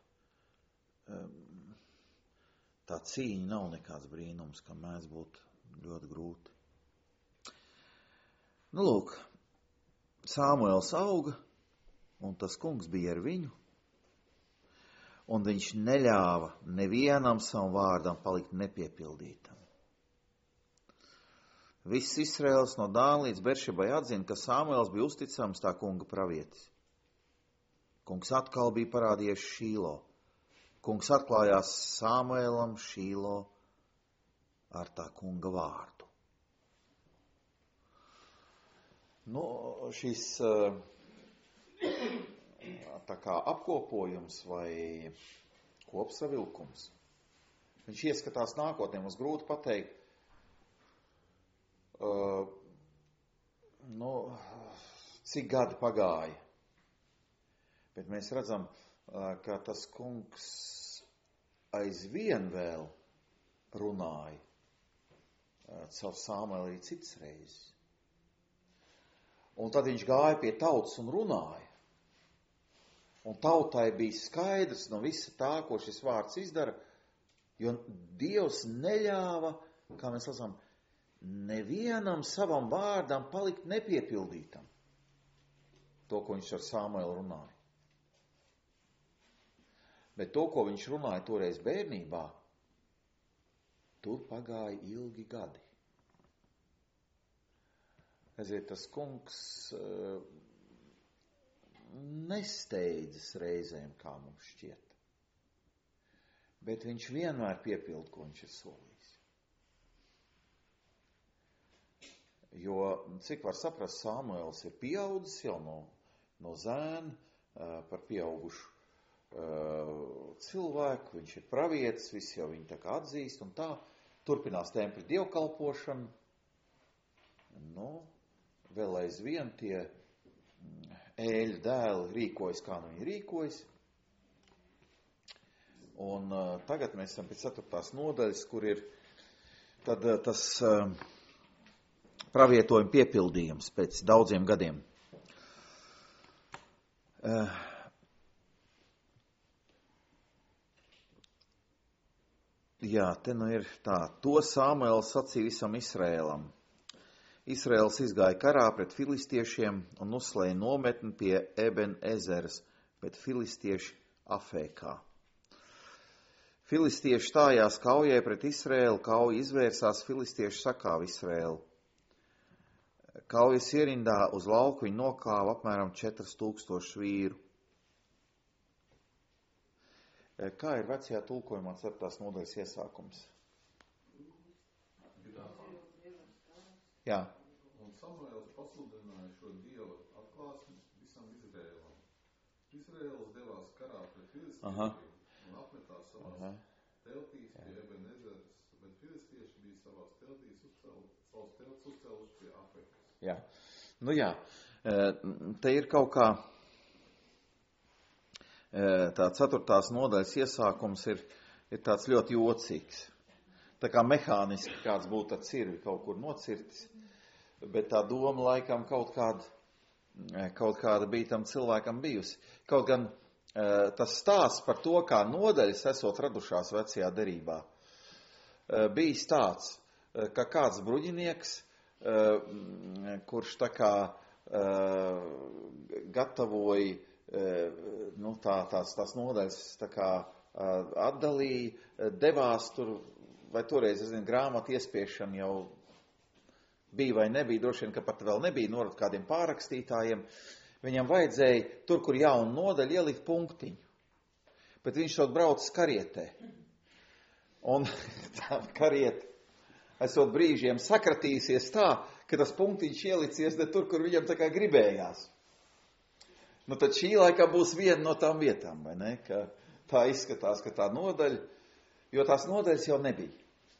Speaker 1: tā cīņa nav nekāds brīnums, ka mēdz būt ļoti grūti. Nu, lūk, Samuels auga, un tas kungs bija ar viņu, un viņš neļāva nevienam savam vārdam palikt nepiepildītam. Viss Izraels no Dāna līdz Beršebai atzina, ka Samuels bija uzticams tā kunga pravietis. Kungs atkal bija parādījies Šīlo. Kungs atklājās Samuelam Šīlo ar tā kunga vārdu. Nu, šis tā kā apkopojums vai kopsavilkums, viņš ieskatās nākotnē, mums grūti pateikt, cik gadi pagāja. Bet mēs redzam, ka tas kungs aizvien vēl runāja caur Samuelu arī citas reizes. Un tad viņš gāja pie tautas un runāja. Un tautai bija skaidrs no visa tā, ko šis vārds izdara, jo Dievs neļāva, kā mēs lasām, nevienam savam vārdam palikt nepiepildītam. To, ko viņš ar Samuelu runāja. Bet to, ko viņš runāja toreiz bērnībā, tur pagāja ilgi gadi. Redziet, tas kungs nesteidzas reizēm, kā mums šķiet. Bet viņš vienmēr piepild, ko viņš ir solījis. Jo, cik var saprast, Samuels ir pieaudzis jau no zēna par pieaugušu cilvēku, viņš ir pravietis, visi jau viņu tā kā atzīst, un tā turpinās tempļa dievkalpošana. Nu, vēl aizvien tie Ēļa dēli rīkojas, kā nu viņi rīkojas. Un tagad mēs esam pie 4. nodaļas, kur ir tad tas pravietojuma piepildījums pēc daudziem gadiem. Jā, te nu ir tā. To Samuels sacīja visam Izrēlam. Izraels izgāja karā pret filistiešiem un uzslēja nometni pie Eben ezeras, bet filistieši Afēkā. Filistieši stājās kaujai pret Izraēlu, kauja izvērsās, filistieši sakāva Izraēlu. Kaujas ierindā uz lauku viņi nokāva apmēram 4000 vīru. Kā ir vecajā tulkojumā 4. nodaļas iesākums? Jā.
Speaker 6: Un Samuels pasludināja šo Dieva atklāsmi visam Izrēlam. Izrēls devās karā pret filistiešiem un apmetās savās teltīs pie Eben ezeras, bet filistieši bija savās teltīs savas teltis uzcēluši pie Afekas.
Speaker 1: Jā. Nu jā, te ir kaut kā tā 4. nodaļas iesākums ir tāds ļoti jocīgs. Tā kā mehāniski kāds būtu ar cirvi kaut kur nocirtis, bet tā doma laikam kaut kāda bija tam cilvēkam bijusi. Kaut gan tas stāsts par to, kā nodaļas esot radušās vecajā derībā, bijis tāds, ka kāds bruģinieks, kurš tā kā gatavoja tās nodaļas tā kā atdalīja, devās tur, vai toreiz, es zinu, grāmatu iespiešana jau bija vai nebija, droši vien, ka pat vēl nebija norad kādiem pārrakstītājiem, viņam vajadzēja tur, kur jaunu nodaļu, ielikt punktiņu. Bet viņš šod braucis karietē. Un tā karieta, esot brīžiem sakratījusies tā, ka tas punktiņš ielicies ne tur, kur viņam tā kā gribējās. Nu, tad šī laikā būs viena no tām vietām, vai ne? Ka tā izskatās, ka tā nodaļa, jo tās nodaļas jau nebija.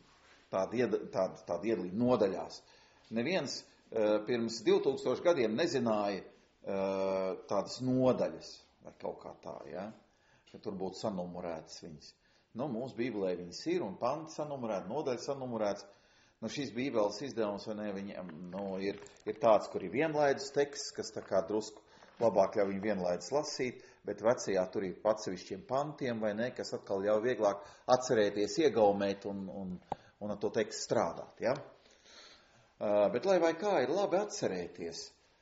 Speaker 1: Tāda iedalīta nodaļās. Neviens pirms 2000 gadiem nezināja tādas nodaļas, vai kaut kā tā, ja? Ka tur būtu sanumurētas viņas. Nu, mūsu Bībelē viņas ir, un panti sanumurēti, nodaļas sanumurētas. šis bībeles izdevums, vai ne, viņam, ir tāds, kur ir vienlaidus teksts, kas tā kā drusku labāk ļauj viņu vienlaidus lasīt, bet vecajā tur ir atsevišķiem pantiem, vai ne, kas atkal ļauj vieglāk atcerēties, iegaumēt un ar to tekstu strādāt, ja? Bet lai vai kā ir labi atcerēties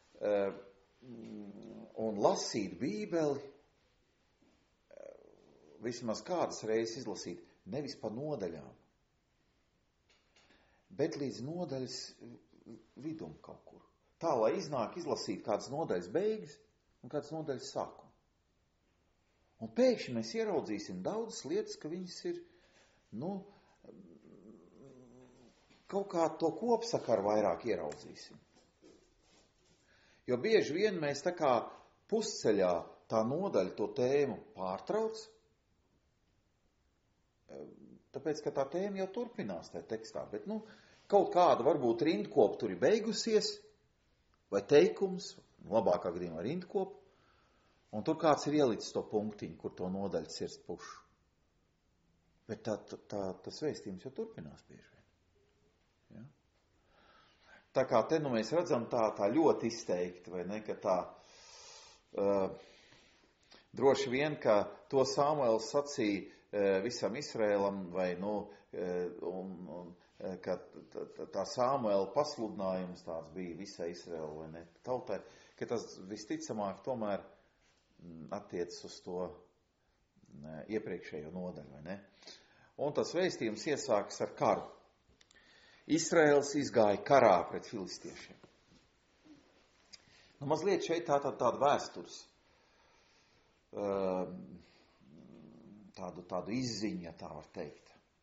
Speaker 1: un lasīt bībeli, vismaz kādas reizes izlasīt, nevis pa nodaļām, bet līdz nodaļas vidum kaut kur. Tā, lai iznāk izlasīt kādas nodaļas beigas un kādas nodaļas sākumu. Un pēkšņi mēs ieraudzīsim daudzas lietas, ka viņas ir, kaut kā to kopsakaru vairāk ieraudzīsim. Jo bieži vien mēs tā kā pusceļā tā nodaļa to tēmu pārtrauc, tāpēc, ka tā tēma jau turpinās tajā tekstā, bet, kaut kāda varbūt rindkopa tur ir beigusies, vai teikums, labākā gadījumā rindkopa, un tur kāds ir ielicis to punktiņu, kur to nodaļu cirst pušu. Bet tas vēstījums jau turpinās bieži vien. Ja? Tā kā te mēs redzam tā ļoti izteikti, vai ne, ka tā droši vien, ka to Samuels sacīja visam Izraēlam, vai, ka tā Samuela pasludinājums tāds bija visai Izraēla, vai ne, tautai, ka tas visticamāk tomēr attiecas uz to iepriekšējo nodaļu, vai ne. Un tas vēstījums iesākas ar karu. Izraēls izgāja karā pret filistiešiem. Mazliet šeit tāda vēstures, tādu izziņa, tā var teikt.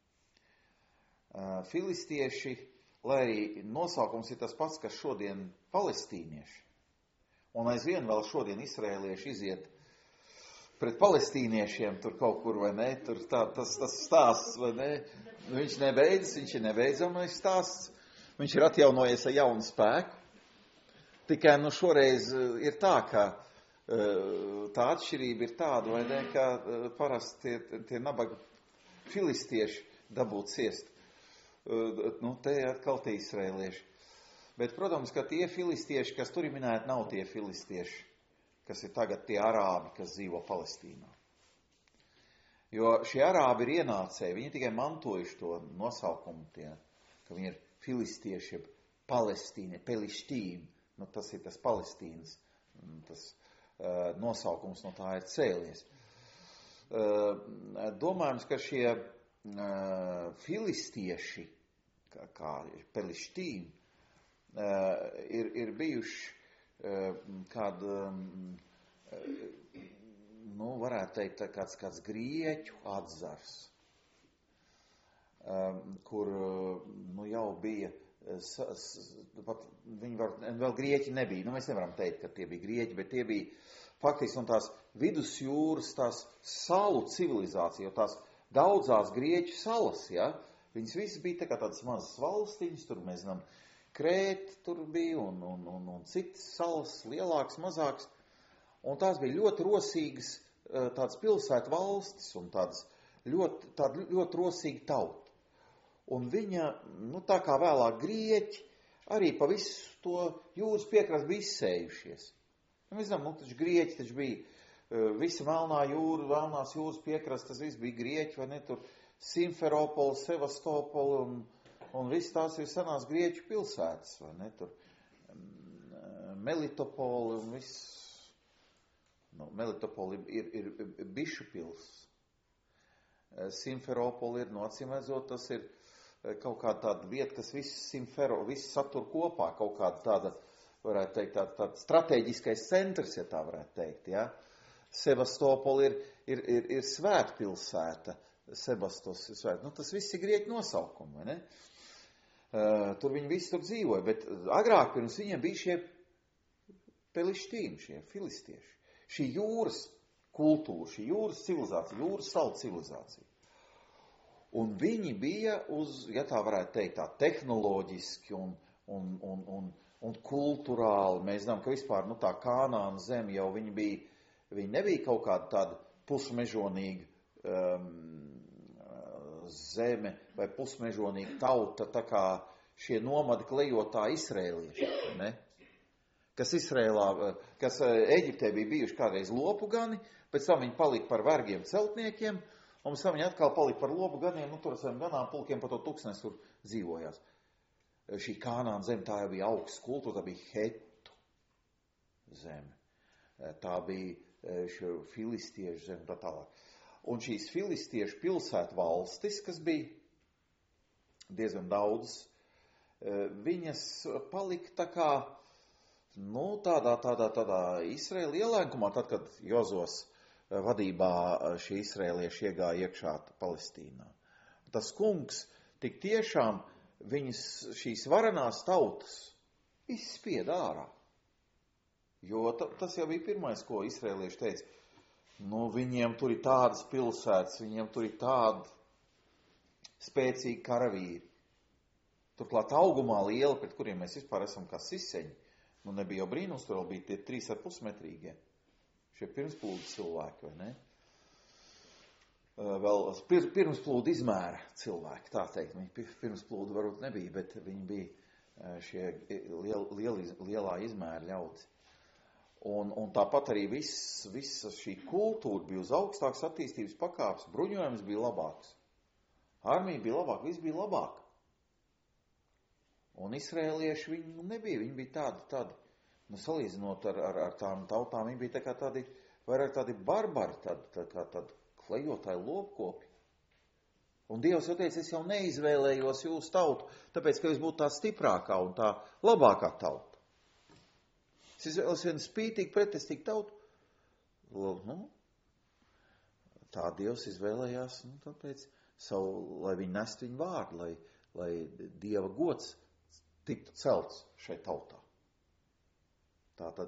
Speaker 1: Filistieši, lai arī nosaukums ir tas pats, kas šodien palestīnieši, un aizvien vēl šodien izraēlieši iziet pret palestīniešiem tur kaut kur, vai ne, tur tas stāsts, vai ne, viņš nebeidzas, viņš ir nebeidzamais stāsts, viņš ir atjaunojies ar jaunu spēku, tikai šoreiz ir tā, ka tā atšķirība ir tāda, vai ne, ka parasti tie nabaga filistieši dabūt ciest, te atkal tie izraēlieši. Bet, protams, ka tie filistieši, kas tur ir minēti, nav tie filistieši, kas ir tagad tie arābi, kas dzīvo Palestīnā. Jo šie arābi ir ienācēji, viņi tikai mantojuši to nosaukumu, ka viņi ir filistieši, Palestīni, Pelištīm, tas ir tas Palestīnas, tas nosaukums no tā ir cēlies. Domājams, ka šie filistieši, kā Pelištīm, ir bijuši varētu teikt, kāds grieķu atzars, kur jau bija, pat viņi vēl grieķi nebija, mēs nevaram teikt, ka tie bija grieķi, bet tie bija faktiski tās vidusjūras, tās salu civilizācija, jo tās daudzās grieķu salas, ja, viņas visas bija tādas mazas valstiņas, tur mēs zinām, Krēta tur bija un citas salas, lielākas, mazākas, un tās bija ļoti rosīgas tādas pilsētu valstis un tāda ļoti rosīga tauta. Un viņa, tā kā vēlāk grieķi, arī pa visu to jūras piekrastu bija izsējušies. Mēs zinām, taču grieķi taču bija visa Melnās jūras piekrasta, tas viss bija grieķi, vai ne, tur Simferopoli, Sevastopoli un viss tās ir senās grieķu pilsētas, vai ne, tur Melitopoli un viss, Melitopoli ir bišu pils, Simferopoli ir, acīmredzot, tas ir kaut kāda tāda vieta, kas viss satur kopā, kaut kāda tāda, varētu teikt, tāda strateģiskais centrs, ja tā varētu teikt, ja. Sevastopoli ir svētpilsēta, Sebastos ir svēta. Tas viss ir grieķu nosaukumi, vai ne? Tur viņi visi tur dzīvoja, bet agrāk pirms viņiem bija šie Pelištīm, šie filistieši, šī jūras kultūra, šī jūras civilizācija, jūras salu civilizācija. Un viņi bija ja tā varētu teikt, tā tehnoloģiski un kulturāli. Mēs zinām, ka vispār, tā Kānāna zeme jau viņi nebija kaut kāda tāda pusmežonīga zeme vai pusmežonīga tauta, tā kā šie nomadi klejotā Izrēlieši, ne? Kas Eģiptē bija bijuši kādreiz lopu gani, pēc tam viņi palika par vergiem celtniekiem, un pēc tam viņi atkal palika par lopu ganiem, nu tur ar saviem ganāmpulkiem pa to tūkstnes tur dzīvojās. Šī Kānāna zeme, tā jau bija augsts kultūra, tā bija Hetu zeme. Tā bija šo filistiešu zeme, tā tālāk. Un šīs filistiešu pilsētu valstis, kas bija diezgan daudz, viņas palika tā kā, nu, tādā Izraēla ielēkumā, tad, kad Jozos vadībā šie izraēlieši iegāja iekšā Palestīnā. Tas kungs tik tiešām viņas šīs varenās tautas izspieda ārā. Jo tas jau bija pirmais, ko izraēlieši teica. Nu, viņiem tur ir tādas pilsētas, viņiem tur ir tādi spēcīgi karavīri. Turklāt augumā liela, pret kuriem mēs vispār esam kā siseņi. Nu, nebija jau brīnums, tur bija tie 3,5 metrīgie. Šie pirmsplūdu cilvēki, vai ne? Vēl pirmsplūdu izmēra cilvēki, tā teikt. Viņi pirmsplūdu varbūt nebija, bet viņi bija šie lielā izmēra ļaudis. Un tāpat arī visa šī kultūra bija uz augstākas attīstības pakāpes. Bruņojums bija labāks. Armija bija labāka, viss bija labāk. Un izraēlieši viņi nebija, viņi bija tādi, nu, salīdzinot ar tām tautām, viņi bija tādi, vairāk tādi barbari, tādi klejotāji lopkopi. Un Dievs jau teica, es jau neizvēlējos jūsu tautu, tāpēc, ka jūs būtu tā stiprākā un tā labākā tauta. Es izvēlos vienu spītīgu, pretestīgu tautu. Nu, tā Dievs izvēlējās, nu, tāpēc, lai viņi nest viņu vārdu, lai Dieva gods tiktu celts šai tautā. Tātad,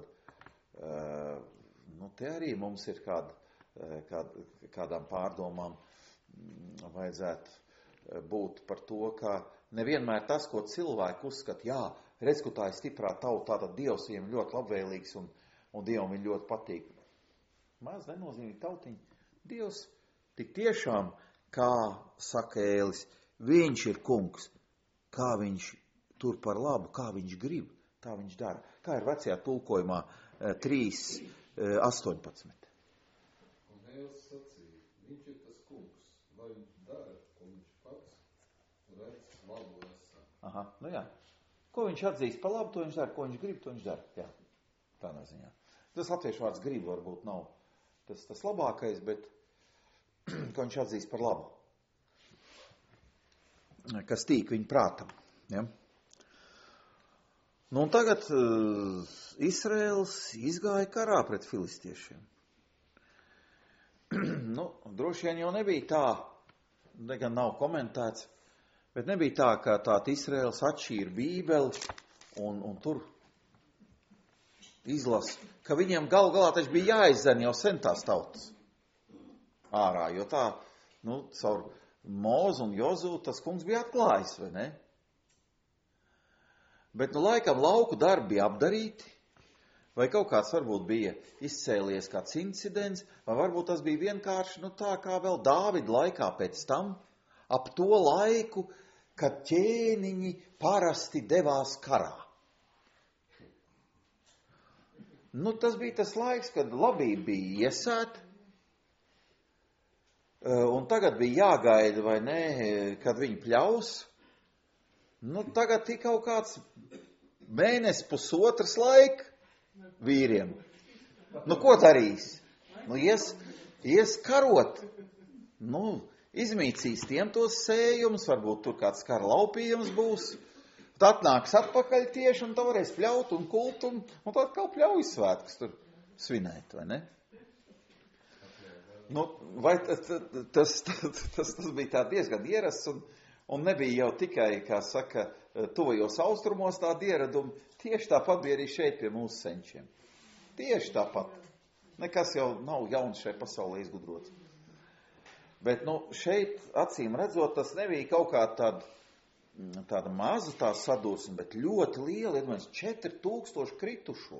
Speaker 1: nu, te arī mums ir kādām pārdomām vajadzētu būt par to, ka nevienmēr tas, ko cilvēki uzskata, jā, redz, ka tā ir stiprā tauta, tātad Dievs viņiem ļoti labvēlīgs un Dievam viņi ļoti patīk. Maz nenozīmīgi tautiņi. Dievs tik tiešām, kā saka Ēlis, viņš ir kungs, kā viņš tur par labu, kā viņš grib, tā viņš dara. Kā ir vecajā tulkojumā 3:18.
Speaker 6: Un Dievs sacīja, viņš ir tas kungs, lai viņš dara, ko viņš pats redz labu esam.
Speaker 1: Aha, nu jā. Ko viņš atzīst par labu, to viņš dara, ko viņš grib, to viņš dara. Jā, tādā ziņā. Tas latviešu vārds grib varbūt nav tas labākais, bet ko viņš atzīst par labu. Kas tīk viņa prātam. Ja? Nu, un tagad Izraēls izgāja karā pret filistiešiem. Nu, droši vien jau nebija tā, gan nav komentēts, bet nebija tā, ka tāda Izraēls atšķīra Bībeli un tur izlasa, ka viņiem galu galā taču bija jāizdzen jau sen tās tautas ārā, jo tā, nu, caur Mozu un Jozu tas kungs bija atklājis, vai ne? Bet, nu, laikam lauku darbi bija apdarīti, vai kaut kāds varbūt bija izcēlies kāds incidents, vai varbūt tas bija vienkārši, nu, tā kā vēl Dāvida laikā pēc tam, ap to laiku, kad ķēniņi parasti devās karā. Nu, tas bija tas laiks, kad labība bija iesēta, un tagad bija jāgaida, vai ne, kad viņi pļaus. Nu, tagad ir kaut kāds mēnesis, pusotras laika vīriem. Nu, ko darīs? Nu, ies karot. Nu, izmīcīs tiem tos sējumus, varbūt tur kāds kara laupījums būs. Tad nāks atpakaļ tieši un tā varēs pļaut un kult un tad kā pļaujas svētkus tur svinēt, vai ne? Nu, vai tas bija tā diezgan ierasts un nebija jau tikai, kā saka, tuvajos austrumos tāda ieraduma, tieši tāpat bija arī šeit pie mūsu senčiem. Tieši tāpat. Nekas jau nav jauns šai pasaulē izgudrots. Bet, nu, šeit, acīm redzot, tas nebija kaut kā tāda maza tā sadursme, bet ļoti liela, iedomājies, 4000 kritušo.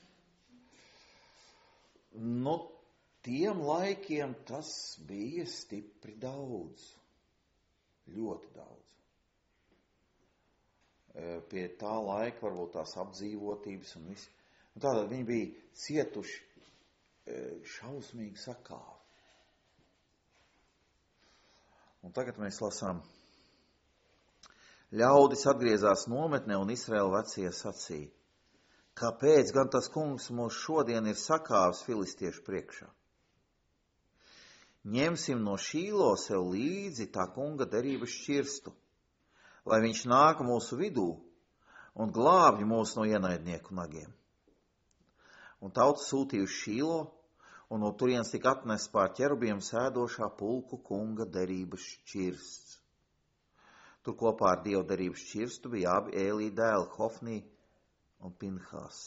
Speaker 1: Nu, tiem laikiem tas bija stipri daudz. Ļoti daudz. pie tā laika varbūt tās apdzīvotības un viss. Un tātad viņi bija cietuši šausmīgi sakāvi. Un tagad mēs lasām. Ļaudis atgriezās nometnē un Izraēla vecie sacīja. Kāpēc gan tas kungs mūs šodien ir sakāvis filistiešu priekšā? Ņemsim no Šīlo sev līdzi tā kunga derības šķirstu, lai viņš nāk mūsu vidū un glābj mūs no ienaidnieku nagiem. Un tauta sūtīja uz Šīlo, un no turienes tika atnests pār ķerubiem sēdošā pulku kunga derības šķirsts. Tur kopā ar Dieva derības šķirstu bija abi Ēlī dēli, Hofnī un Pinhas.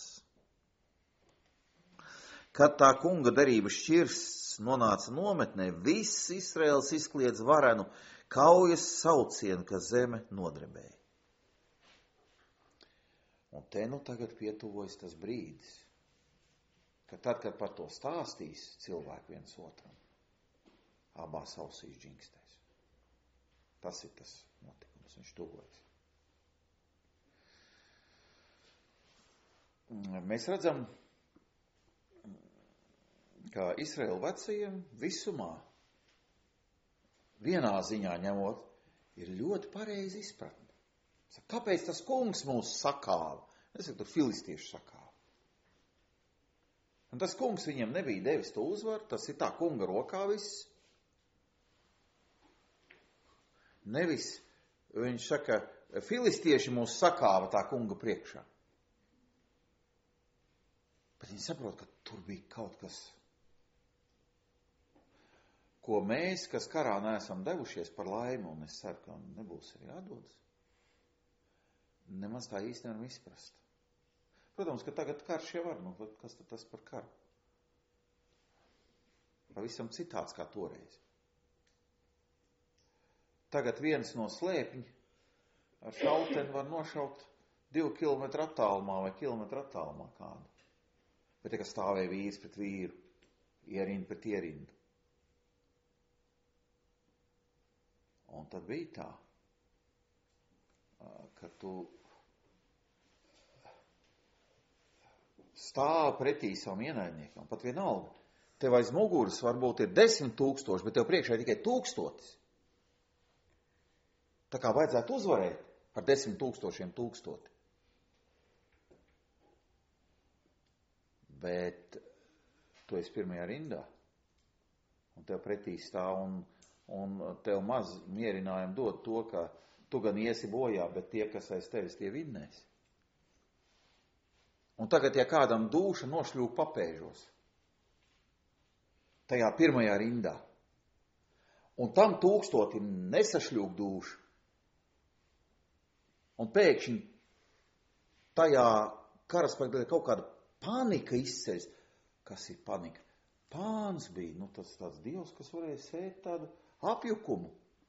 Speaker 1: Kad tā kunga derības šķirsts nonāca nometnē, viss Izraēls izkliedz varenu kaujas saucienu, ka zeme nodrebēja. Un te nu tagad pietuvojas tas brīdis, ka tad, kad par to stāstīs cilvēki viens otram, abās ausīs džingstēs. Tas ir tas notikums, viņš tuvojas. Mēs redzam, ka Izraēla vecajiem visumā, vienā ziņā ņemot, ir ļoti pareizi izpratne. Kāpēc tas kungs mūs sakāva? Es saku, tur filistieši sakāva. Un tas kungs viņam nebija devis to uzvaru, tas ir tā kunga rokā viss. Nevis, viņš saka, filistieši mūs sakāva tā kunga priekšā. Bet viņi saprot, ka tur bija kaut kas, ko mēs, kas karā neesam devušies par laimi, un es ceru, ka nebūs arī atdodas, nemaz tā īsti nevaram izprast. Protams, ka tagad karš jau var, nu, kas tad tas par karu? Pavisam citāds kā toreiz. Tagad viens no slēpņi ar šauteni var nošaut 2 kilometru attālumā vai kilometru attālumā kādu. Bet te, ka stāvēja vīrs pret vīru, ierindu pret ierindu. Un tad bija tā, ka tu stāv pretī savam ienaidniekam, pat vienalga. Tev aiz muguras varbūt ir 10 000, bet tev priekšā ir tikai 1000. Tā kā vajadzētu uzvarēt par 10 000 1000. Bet tu esi pirmajā rindā, un tev pretī stāv, un tev maz mierinājumu dod to, ka tu gan iesi bojā, bet tie, kas aiz tevis, tie vinnēs. Un tagad, ja kādam dūša nošļūk papēžos, tajā pirmajā rindā, un tam 1000 nesašļūk dūša, un pēkšņi tajā karaspēkā kaut kāda panika izceļas. Kas ir panika? Pāns bija, nu tas tāds dievs, kas varēja sēt tādu apjukumu.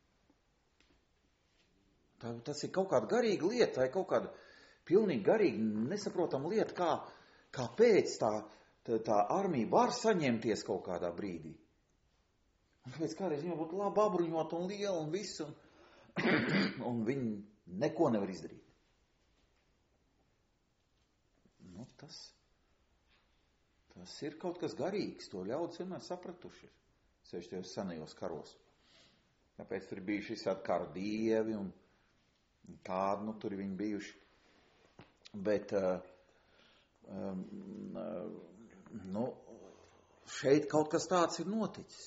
Speaker 1: Tas ir kaut kāda garīga lieta, vai kaut kāda pilnīgi garīgi nesaprotama lieta, kāpēc tā armija var saņemties kaut kādā brīdī. Un kāpēc kādreiz viņa būtu labi apbruņot un liela un visu, un viņi neko nevar izdarīt. Nu, tas ir kaut kas garīgs, to ļaudis vienmēr sapratuši. Sevišķi tajos senajos karos. Tāpēc tur bija šis karu dievi un kādi, nu, tur viņi bijuši. Bet, nu, šeit kaut kas tāds ir noticis.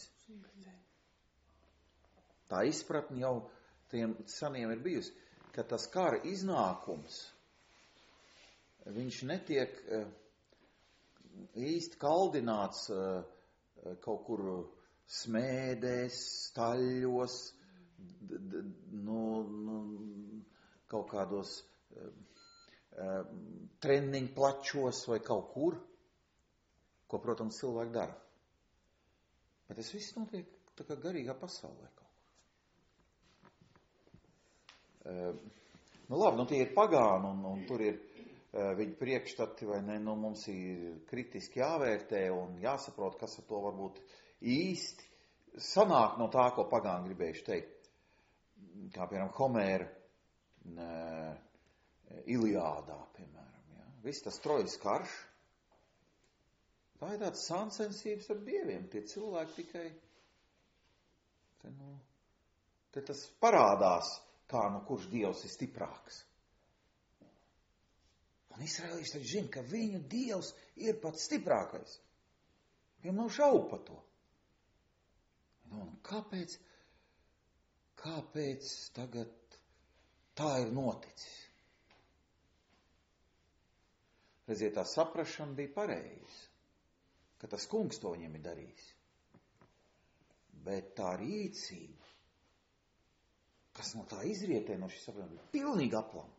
Speaker 1: Tā izpratne jau tiem seniem ir bijusi, ka tas kara iznākums, viņš netiek īsti kaldināts kaut kur smēdēs, staļļos, kaut kādos treniņu plačos vai kaut kur, ko, protams, cilvēki dara. Bet tas viss notiek tā kā garīgā pasaulē kaut kur. Nu labi, tie ir pagāni un tur ir viņu priekšstati, vai ne, mums ir kritiski jāvērtē un jāsaprot, kas ar to varbūt īsti sanāk no tā, ko pagāni gribējuši teikt. Kā piemēram Homēra Iliādā, piemēram. Ja? Viss tas Trojas karš. Tā ir tāds sāncensības ar dieviem. Tie cilvēki tikai... Te tas parādās, kā kurš dievs ir stiprāks. Un Izraēlīši taču zina, ka viņu dievs ir pats stiprākais. Viņam nav šaubu par to. Un kāpēc tagad tā ir noticis? Redziet, tā saprašana bija pareiza, ka tas kungs to viņiem ir darījis. Bet tā rīcība, kas no tā izrietē no šī saprašana, bija pilnīgi aplama.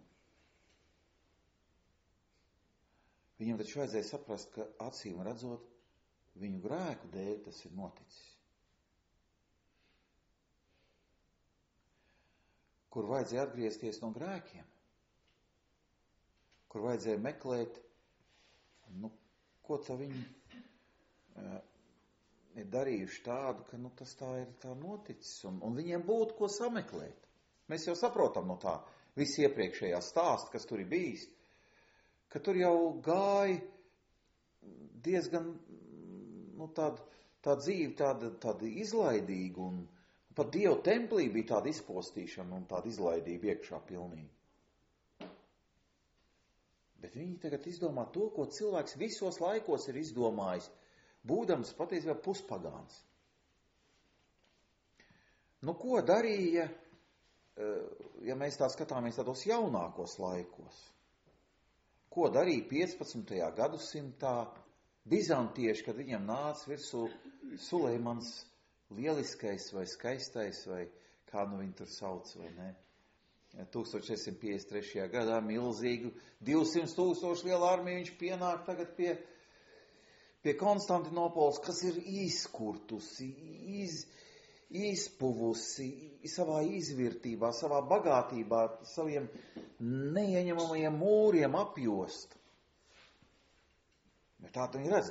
Speaker 1: Viņam taču vajadzēja saprast, ka acīm redzot, viņu grēku dēļ tas ir noticis. Kur vajadzēja atgriezties no grēkiem, kur vajadzēja meklēt, ko tā viņi ir darījuši tādu, ka tas tā ir tā noticis, un viņiem būtu ko sameklēt. Mēs jau saprotam no tā visi iepriekšējā stāsta, kas tur ir bijis, ka tur jau gāja diezgan tā dzīve tāda izlaidīga, un pat Dievu templī bija tāda izpostīšana un tāda izlaidība iekšā pilnīgi. Bet viņi tagad izdomā to, ko cilvēks visos laikos ir izdomājis, būdams patiesībā puspagāns. Ko darīja, ja mēs tā skatāmies tādos jaunākos laikos? Ko darīja 15. gadsimtā bizantieši, kad viņam nāca virsū Sulejmans lieliskais vai skaistais, vai kā viņi tur sauc, vai ne? 1653. gadā milzīgu 200,000 lielu armiju viņš pienāk tagad pie Konstantinopols, kas ir izkurtusi, izpuvusi savā izvirtībā, savā bagātībā, saviem neieņemamajiem mūriem apjost. Bet tā viņi redz,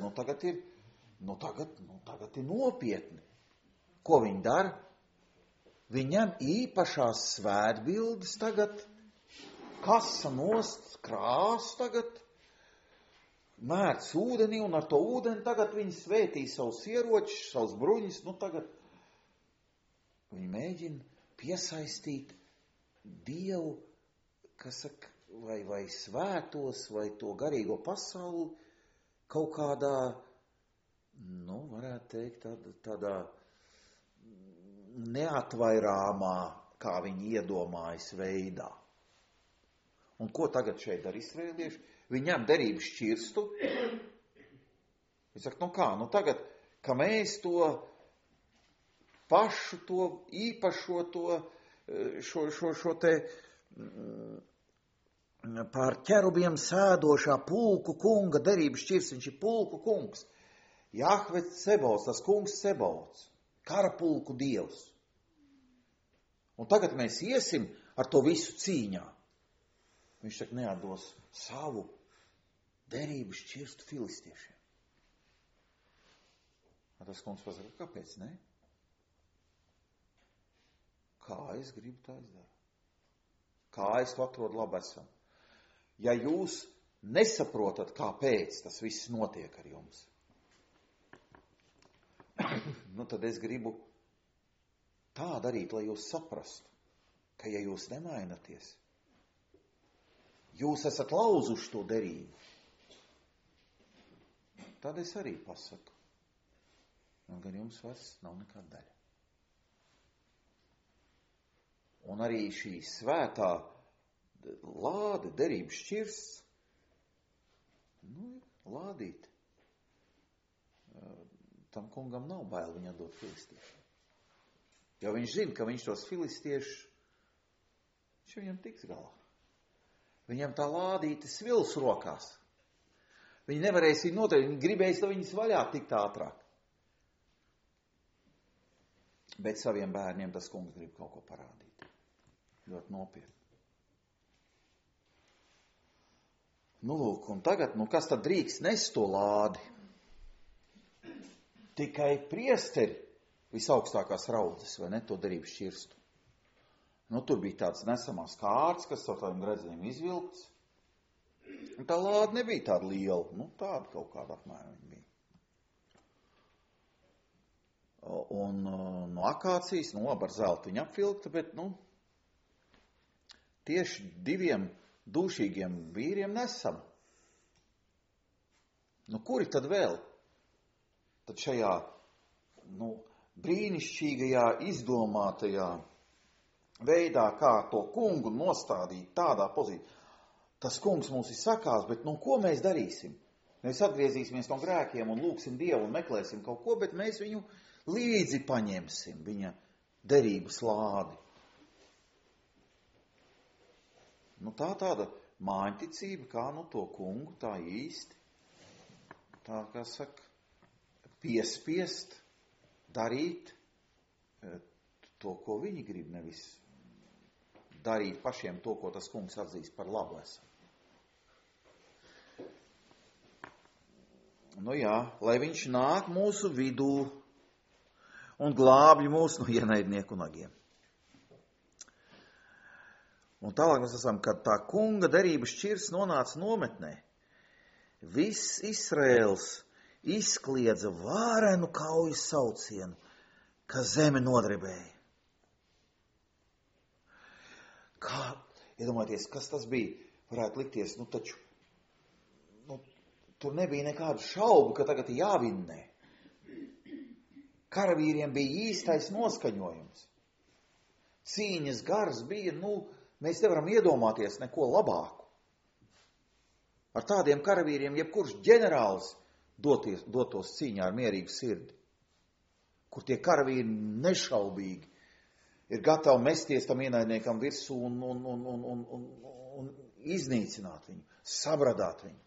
Speaker 1: tagad ir nopietni. Ko viņi dara? Viņam īpašās svētbildes tagad, kasa nost, krās tagad, mērc ūdenī, un ar to ūdeni tagad viņi svētī savus ieročus, savus bruņus, tagad viņi mēģina piesaistīt Dievu, kas saka, vai svētos, vai to garīgo pasauli kaut kādā, varētu teikt, tādā neatvairāmā, kā viņi iedomājas veidā. Un ko tagad šeit dara izraēlieši? Viņi ņem derības šķirstu. Viņi saka, tagad, ka mēs to pašu, to īpašo, šo te pār ķerubiem sēdošā pulku kunga derības šķirsts, viņš ir pulku kungs. Jahve Cebauts, tas kungs Cebauts. Karapulku dievs. Un tagad mēs iesim ar to visu cīņā. Viņš saka, neatdos savu derību šķirstu filistiešiem. Tas kungs pasaka, kāpēc ne? Kā es gribu, tā es daru. Kā es to atrodu labi esam. Ja jūs nesaprotat, kāpēc tas viss notiek ar jums, tad es gribu tā darīt, lai jūs saprastu, ka ja jūs nemainaties, jūs esat lauzuši to derību. Tad es arī pasaku. Un gan jums vairs nav nekāda daļa. Un arī šī svētā lāde, derības šķirsts, lādīt. Tam kungam nav bail viņu atdot filistiešiem. Jo viņš zina, ka viņš tos filistiešus, viņš viņam tiks galā. Viņam tā lādīte svils rokās. Viņi nevarēs viņu noturēt, viņi gribēs, lai viņas vaļā tikt ātrāk. Bet saviem bērniem tas kungs grib kaut ko parādīt. Ļoti nopietni. Lūk, un tagad, kas tad drīkst nest to lādi? Tikai priesteri visaugstākās raudzes, vai ne, to derības šķirstu. Nu, tur bija tāds nesamās kārts, kas ar tādiem gredziņiem izvilkts. Un tā lāde nebija tāda liela, nu, tāda kaut kāda apmēram viņa bija. Un no akācijas, nu, labi ar zeltu viņa apvilkta, bet, nu, tieši 2 dūšīgiem vīriem nesama. Nu, kuri tad vēl? Tad šajā, nu, brīnišķīgajā, izdomātajā veidā, kā to kungu nostādīt tādā pozīcijā. Tas kungs mums ir sakās, bet, nu, ko mēs darīsim? Mēs atgriezīsimies no grēkiem un lūksim Dievu un meklēsim kaut ko, bet mēs viņu līdzi paņemsim, viņa derības lādi. Nu, tā tāda māņticība, kā nu to kungu tā īsti, tā kā saka, piespiest, darīt to, ko viņi grib, nevis darīt pašiem to, ko tas kungs atzīst par labu esam. Nu jā, lai viņš nāk mūsu vidū un glābj mūs no ienaidnieku nagiem. Un tālāk mēs esam, kad tā kunga derības šķirs nonāca nometnē. Viss Izraēls izkliedza vārenu kaujas saucienu, ka zeme nodrebēja. Kā, iedomājieties, kas tas bija? Varētu likties, nu taču, nu, tur nebija nekādu šaubu, ka tagad ir jāvinnē. Karavīriem bija īstais noskaņojums. Cīņas gars bija, nu, mēs nevaram iedomāties neko labāku. Ar tādiem karavīriem jebkurš ģenerālis dotos cīņā ar mierīgu sirdi, kur tie karavīri nešaubīgi ir gatavi mesties tam ienaidniekam virsū un iznīcināt viņu, sabradāt viņu.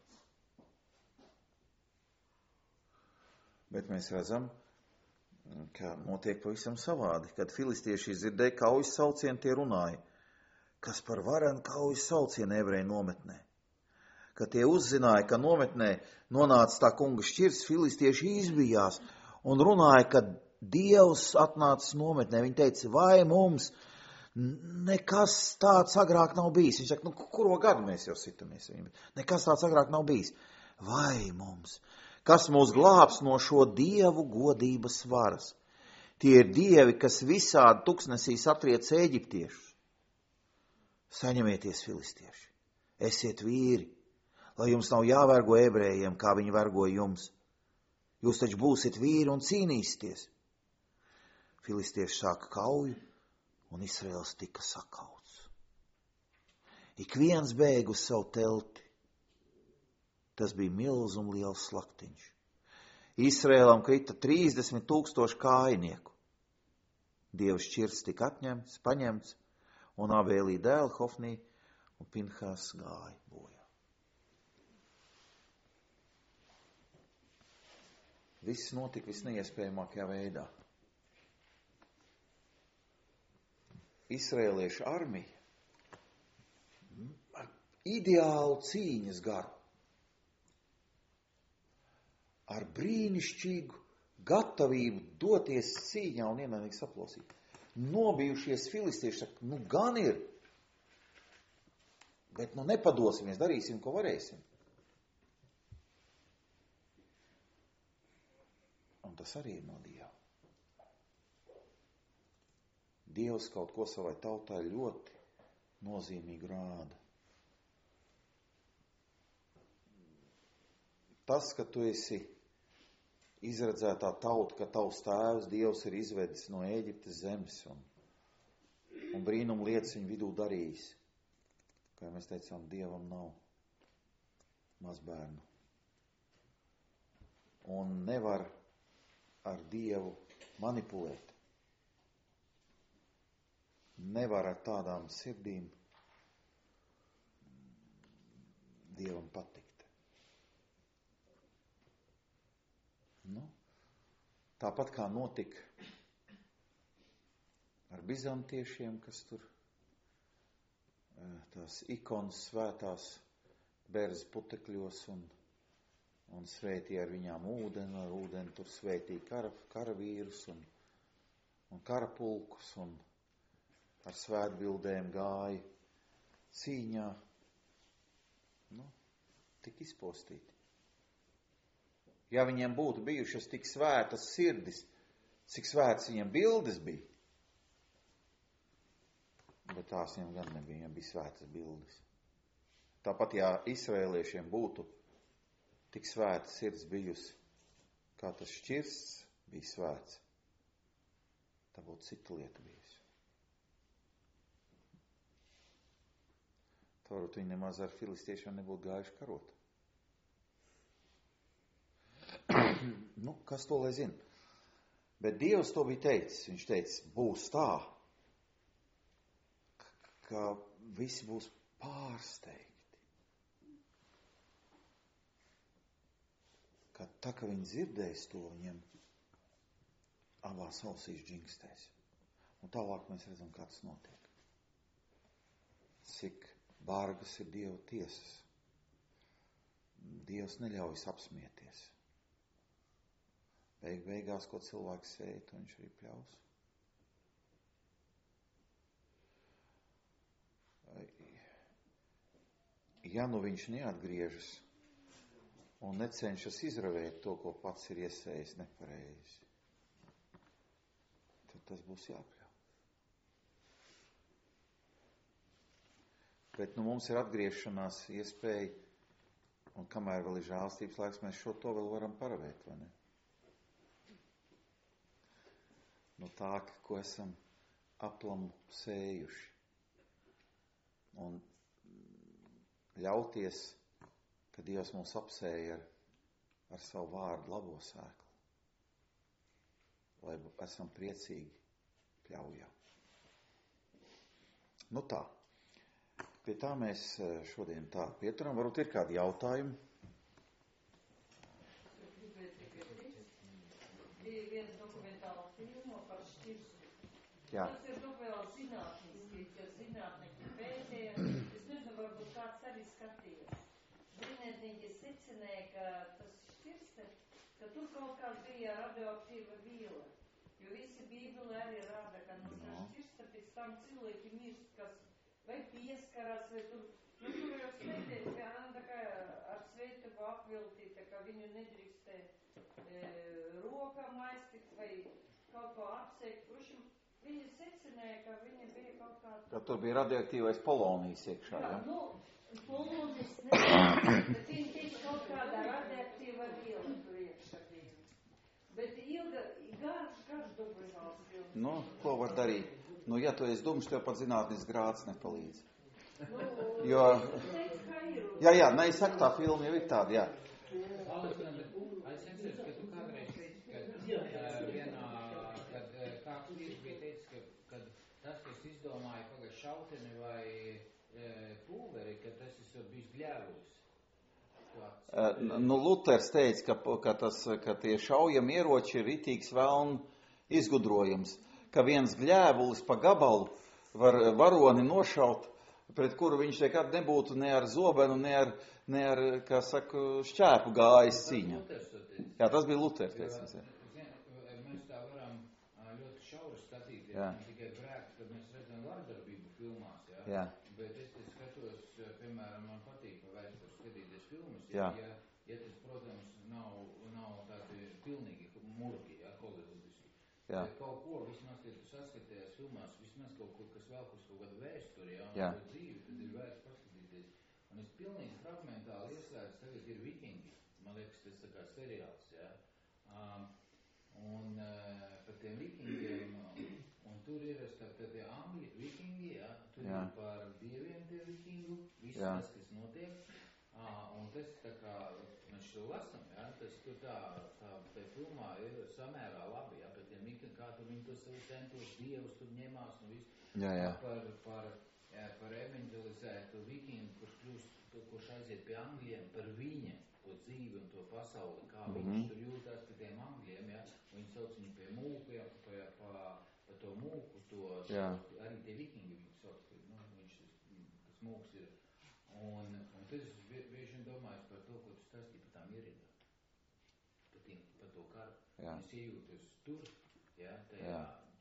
Speaker 1: Bet mēs redzam, ka notiek pavisam savādi. Kad filistieši dzirdēja kaujas saucienu, tie runāja, kas par varenu kaujas saucienu ebreju nometnē. Kad tie uzzināja, ka nometnē nonāca tā kunga šķirs, filistieši izbijās un runāja, ka Dievs atnācis nometnē. Viņi teica, vai mums nekas tāds agrāk nav bijis. Viņš saka, nu, kuro gadu mēs jau sitamies viņu? Nekas tāds agrāk nav bijis. Vai mums? Kas mūs glābs no šo dievu godības varas? Tie ir dievi, kas visādi tuksnesī satriec eģiptiešus. Saņemieties, filistieši, esiet vīri, lai jums nav jāvergo ebrejiem, kā viņi vergoja jums. Jūs taču būsiet vīri un cīnīsieties. Filistieši sāka kauju, un Izraels tika sakauts. Ik viens bēga uz savu telti. Tas bija milzum liels slaktiņš. Izraēlam krita 30,000 kājinieku. Dieva šķirs tika paņemts, un Abēlī dēli Hofnī un Pinhas gāja bojā. Viss notika visneiespējamākajā veidā. Izraēliešu armija ar ideālu cīņas garu, ar brīnišķīgu gatavību doties cīņā un ienaidnieku saplosīt. Nobijušies filistieši saka, nu gan ir, bet nu nepadosimies, darīsim, ko varēsim. Un tas arī ir no Dieva. Dievs kaut ko savai tautai ļoti nozīmīgi rāda. Tas, ka tu esi izredzētā tauta, ka tavs tēvs Dievs ir izvedis no Ēģiptes zemes un brīnum lietas viņu vidū darījis. Kā mēs teicām, Dievam nav mazbērnu. Un nevar ar Dievu manipulēt. Nevar ar tādām sirdīm Dievam patikt. Nu, tāpat kā notika ar bizantiešiem, kas tur tās ikonas svētās bērz putekļos un svētīja ar viņām ūdeni, ar ūdeni tur svētīja karavīrus un karapulkus un ar svētbildēm gāja cīņā, tik izpostīti. Ja viņiem būtu bijušas tik svētas sirdis, cik svētas viņiem bildes bija, bet tās viņiem gan nebija, viņiem bija svētas bildes. Tāpat, ja izraēliešiem būtu tik svētas sirds bijusi, kā tas šķirsts bija svēts, tā būtu cita lieta bijusi. Tā varbūt viņi nemaz ar filistiešiem nebūtu gājuši karot. Kas to lai zina? Bet Dievs to bija teicis. Viņš teica, būs tā, ka visi būs pārsteigti. Ka tā, ka viņi dzirdēs to, viņiem abās ausīs džingstēs. Un tālāk mēs redzam, kā tas notiek. Cik bargas ir Dieva tiesas. Dievs neļaujas apsmieties. Beigās, ko cilvēks sēja, to viņš arī pļaus. Ja viņš neatgriežas un necenšas izravēt to, ko pats ir iesējis nepareizi, tad tas būs jāpļauj. Bet mums ir atgriešanās iespēja, un kamēr vēl ir žēlstības laiks, mēs to vēl varam paravēt, vai ne? No tā, ko esam aplam sējuši. Un ļauties, ka Dievs mūs apsēja ar savu vārdu labo sēklu. Lai esam priecīgi pļaujam. Tā. Pie tā mēs šodien tā pieturam. Varbūt ir kādi jautājumi?
Speaker 7: Bija viens dokumentāls filmu par šķirstu.
Speaker 1: Jā.
Speaker 7: Tas ir vēl zinātniski, ka zinātnieki pētēja. Es nezinu, varbūt kāds arī skatījās. Zinātnieki secināja, ka tas šķirste, ka tur kaut kāds bija radioaktīva vīla. Jo visi Bībeli arī rāda, ka tā šķirste pēc tam cilvēki mirst, kas vai pieskarās, vai tur. Tur jau svētēs, ka tā kā ar svētību apviltīta, ka viņu nedrīkstē rokām aiztikt vai kaut ko apseikt. Viņi secināja, ka viņi bija kaut kādā...
Speaker 1: Ka tur bija radioaktīvais polonijas iekšā, ja?
Speaker 7: Polonijas nezinu, bet viņi teica kaut kādā radioaktīva viela tur iekšā bija. Bet garš dokumentāls films.
Speaker 1: Ko var darīt? Ja tu esi dumšs, tev pat zinātnis grāds nepalīdz. Jo... Jā, es saku, tā filma jau ir tāda, jā.
Speaker 3: Šauteni vai pulveri, ka tas ir bijis gļēvus.
Speaker 1: Luters teica, ka tie šaujami ieroči ir ritīgs velnu izgudrojums, ka viens gļēvulis pa gabalu var varoni nošaut, pret kuru viņš nekad nebūtu ne ar zobenu, ne ar kā saka, šķēpu gājis cīņā. Jā, tas bija Luters teicams.
Speaker 3: Mēs tā varam ļoti šauri skatīties, tikai grēks, kad mēs redzam vardarbību filmās, jā? Bet es skatos, piemēram, man patīk vēstures skatīties filmas, ja tas, protams, nav tādi pilnīgi murgi, holivudiski. Bet kaut ko, vismaz, kad tu saskaties filmās, vismaz kaut ko, kas vēl uz kaut kādu vēsturi, un dzīvi, tad ir vērts paskatīties. Un es pilnīgi fragmentāli ieslēdzu, tagad ir Vikingi, man liekas, tas tā kā seriāls, jā? Un par tiem vikingiem, un tur ir tie angļi vikingi, ja, tur ir par dieviem tie vikingu, viss tas, kas notiek, un tas tā kā, mēs šo lasam, ja, tas tur tā filmā ir samērā labi, ja, par tiem vikingi, kā tur viņi to savu centos, dievus tur ņemās un viss, par evangelizētu vikingu, kurš aiziet pie angļiem, par viņa, to dzīvi un to pasauli, kā viņš tur jūtās pie tiem angļiem, ja, un viņi sauc viņu pie mūku, ja, pa to mūku, arī tie vikingi viņu sauc, tas mūks ir. Un tas bieži vien domājis par to, ko tu stāstīji par tām ierindām, par to karu. Es iejūtos tur, ja, tajā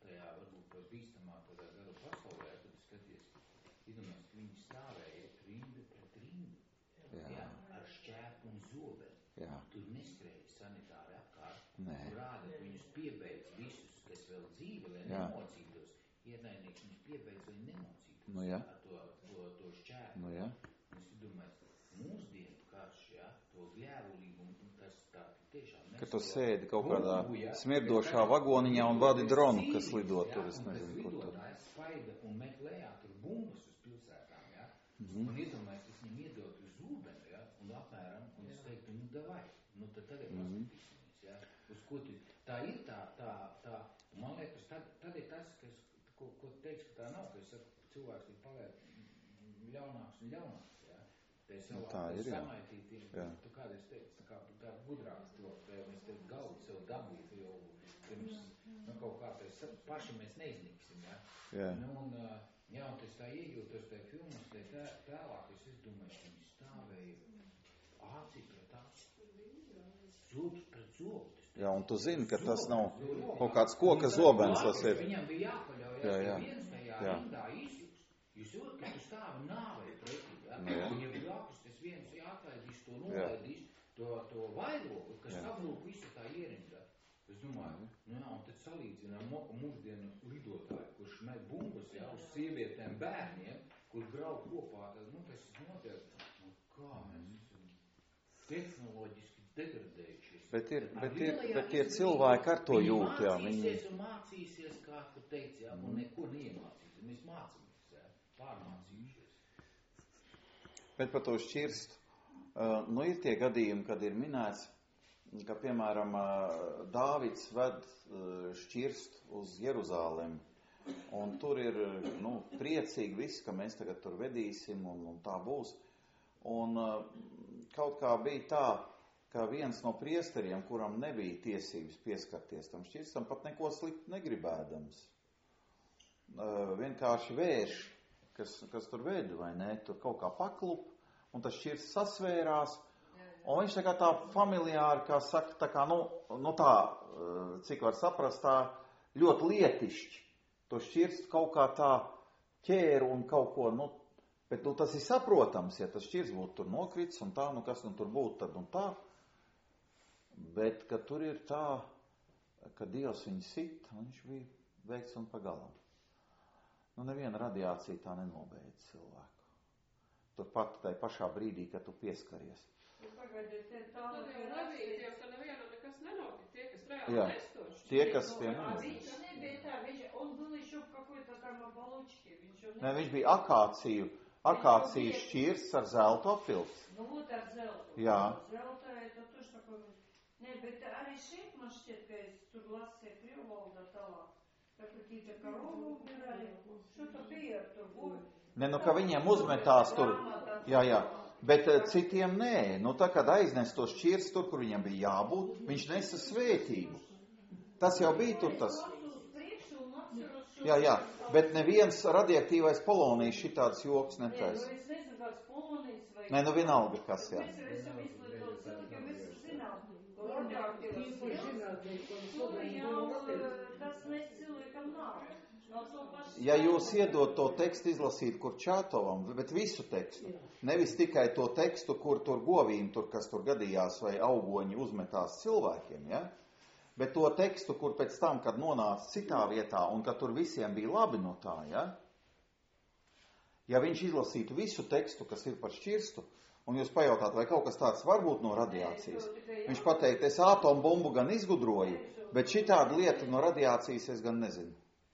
Speaker 3: tajā varbūt pat bīstamā tādā gara pasaulē, tad skaties, iedomājies, ka viņi stāvēja rinda pret rindu, ar šķēpu un zobeni. Tur neskrēja sanitāri apkārt, tur rāda, ka viņus piebeidz visus, kas vēl dzīve, lai nemocītos. Ienaidnieks viņus piebeidz, lai nemocītos ar to šķēpu. Es domāju, mūsdienu karš, to gļēvulīgumu, tas tā tiešām nesko.
Speaker 1: Ka tu sēdi kaut kādā smirdošā vagoniņā un vadi dronu, kas lido tur, es nezinu, kur tur.
Speaker 3: Spaida un met lejā tur bumbas uz pilsētām, Un iedomājies, es viņam iedotu uz ūdeni, un apmēram, un es teiktu, davai, tad tagad paskatīsimies, uz ko tu, tā ir tā, man liekas, tad ir tas, ko teiks, ka tā nav, ka es saku, cilvēks ir paliek ļaunāks un ļaunāks, Te savā samaitītiem, tu kādreiz teici, tā gudrāks to, mēs te galvu sev dabūtu jau pirms, kaut kā pēc paši mēs neiznīksim, un tas tā iejūtos tajā filmas, tēlāk, es domāju, ka viņi stāvēja ācī pret ācī, zobs pret zobs.
Speaker 1: Un tu zini, ka tas nav kaut kāds koka zobens, tas ir.
Speaker 3: Viņam bija jāpaļauj, viens tajā rindā izjūst. Jūs jūtat, ka tu stāvi nāvei pretī, Viņam bija jākusties viens, jāatlaidīs to nolaidīs, to vairogu, kas aplūk visu tā ierindā. Es domāju, un tad salīdzinām mūsdienu lidotāju, kurš met bumbas, uz sievietēm, bērniem, kur grauj kopā, tas notiek, kā mēs esam tehnoloģiski degradējušies.
Speaker 1: Bet ir cilvēki ar to jūt,
Speaker 3: Mācīsies un mācīsies, kā tu teici, un neko neiemācīsies. Mēs mācāmies, pārmācījušies.
Speaker 1: Bet par to šķirst, ir tie gadījumi, kad ir minēts, ka, piemēram, Dāvids ved šķirst uz Jeruzālemi, un tur ir, priecīgi viss, ka mēs tagad tur vedīsim, un tā būs. Un kaut kā bija tā, ka viens no priesteriem, kuram nebija tiesības pieskarties tam šķirstam, pat neko sliktu negribēdams. Vienkārši vērš, kas tur veda, vai ne, tur kaut kā paklup, un tas šķirsts sasvērās, un viņš tā familiāri, kā saka, tā kā, tā, cik var saprast, tā ļoti lietišķi, to šķirstu kaut kā tā ķēru un kaut ko, bet tas ir saprotams, ja tas šķirsts būtu tur nokrits un tā, kas tur būtu tad un tā, bet, ka tur ir tā, ka Dievs viņu sit, un viņš bija veikts un pagalam. Neviena radiācija tā nenobeidz cilvēku. Turpat tai pašā brīdī, kad tu pieskaries.
Speaker 5: Pagaidiet, tā jau nebija, Dievs, ka nevienam nekas nenotika, tie, kas reāli nestoši.
Speaker 1: Tie, kas tiem nenotika.
Speaker 7: Viņš nebija tā, он был еще в какой-то там оболочке.
Speaker 1: Viņš bija akāciju šķirsts ar zeltu apvilkts.
Speaker 7: Вот ar zeltu.
Speaker 1: Jā.
Speaker 7: Zelta, это тоже такой... Ne, bet arī šeit man šķiet, ka es tur lasīju Krievu valodā tālāk. Как какие-то коровы убирали. Что-то bija ar tur guvi.
Speaker 1: Ka viņiem uzmetās tur. Jā. Bet citiem nē. Tā, kad aiznes to šķirstu tur, kur viņam bija jābūt, viņš nesa svētību. Tas jau bija tur tas. Jā. Bet neviens radioaktīvais polonijs šitāds joks netaisa.
Speaker 7: Es nezinu, kāds polonijs vai...
Speaker 1: Nē, vienalga kas, jā.
Speaker 7: Mēs esam izglītot cilvēki, mēs zinām, radioaktīvas tur jau tas nes cilvēkam nav. Ja
Speaker 1: jūs iedot to tekstu izlasīt, kur Čātovam, bet visu tekstu, nevis tikai to tekstu, kur tur govīm, kas tur gadījās vai augoņi uzmetās cilvēkiem, bet to tekstu, kur pēc tam, kad nonāca citā vietā un kad tur visiem bija labi no tā, ja viņš izlasītu visu tekstu, kas ir par šķirstu, un jūs pajautātu, vai kaut kas tāds var būt no radiācijas, viņš pateikt, es atombumbu gan izgudroju, bet šitāda lieta no radiācijas es gan nezinu.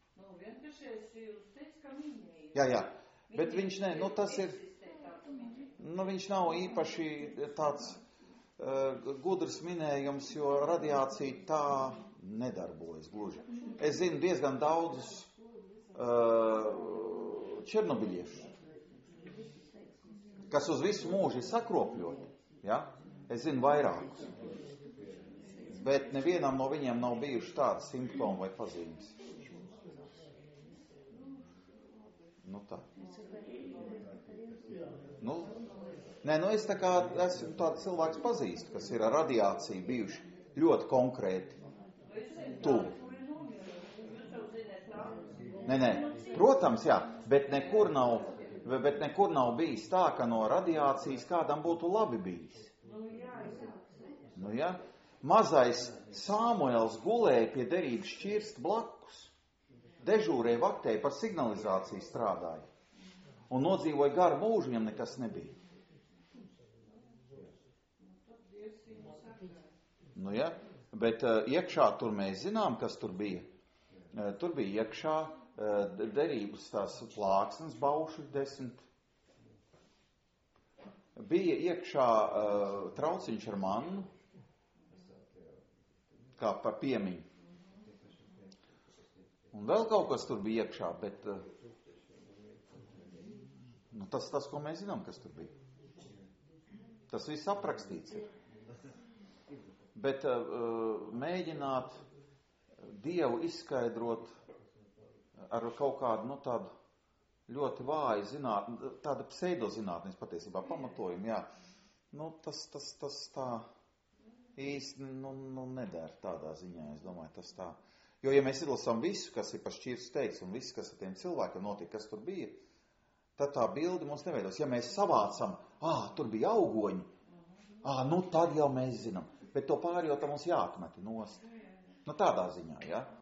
Speaker 1: Jā, bet viņš tas ir, viņš nav īpaši tāds gudrs minējums, jo radiācija tā nedarbojas gluži. Es zinu diezgan daudzus černobiļiešus, kas uz visu mūžu ir sakropļoti. Es zinu vairākus, bet nevienam no viņiem nav bijuši tādi simptomi vai pazīmes. Tā. Es esmu tāds cilvēks pazīstu, kas ir ar radiāciju bijuši ļoti konkrēti tuvi. Nē, protams, jā, bet nekur nav bijis tā, ka no radiācijas kādam būtu labi bijis. Nu, jā. Mazais Samuels gulēja pie derības šķirsta blakus. Dežūrēja vaktēja, par signalizāciju strādāja. Un nodzīvoja garu mūžu, viņam nekas nebija. Nu, jā, bet iekšā tur mēs zinām, kas tur bija. Tur bija iekšā derības tās plāksnes bauši 10. Bija iekšā trauciņš ar mannu, kā par piemiņu. Un vēl kaut kas tur bija iekšā, bet tas, ko mēs zinām, kas tur bija. Tas viss aprakstīts ir. Bet mēģināt Dievu izskaidrot ar kaut kādu, tādu ļoti vāju zinātni, tāda pseidozinātnes patiesībā pamatojumu, jā. Tas tā īsti, neder tādā ziņā, es domāju, tas tā. Jo, ja mēs izlasām visu, kas ir par šķirstu teikts, un visu, kas ar tiem cilvēkiem notika, kas tur bija, tad tā bilde mums neveidos. Ja mēs savācam, tur bija augoņi, tad jau mēs zinām. Bet to pārējo tam mums jāatmeti nost. Tādā ziņā, jā.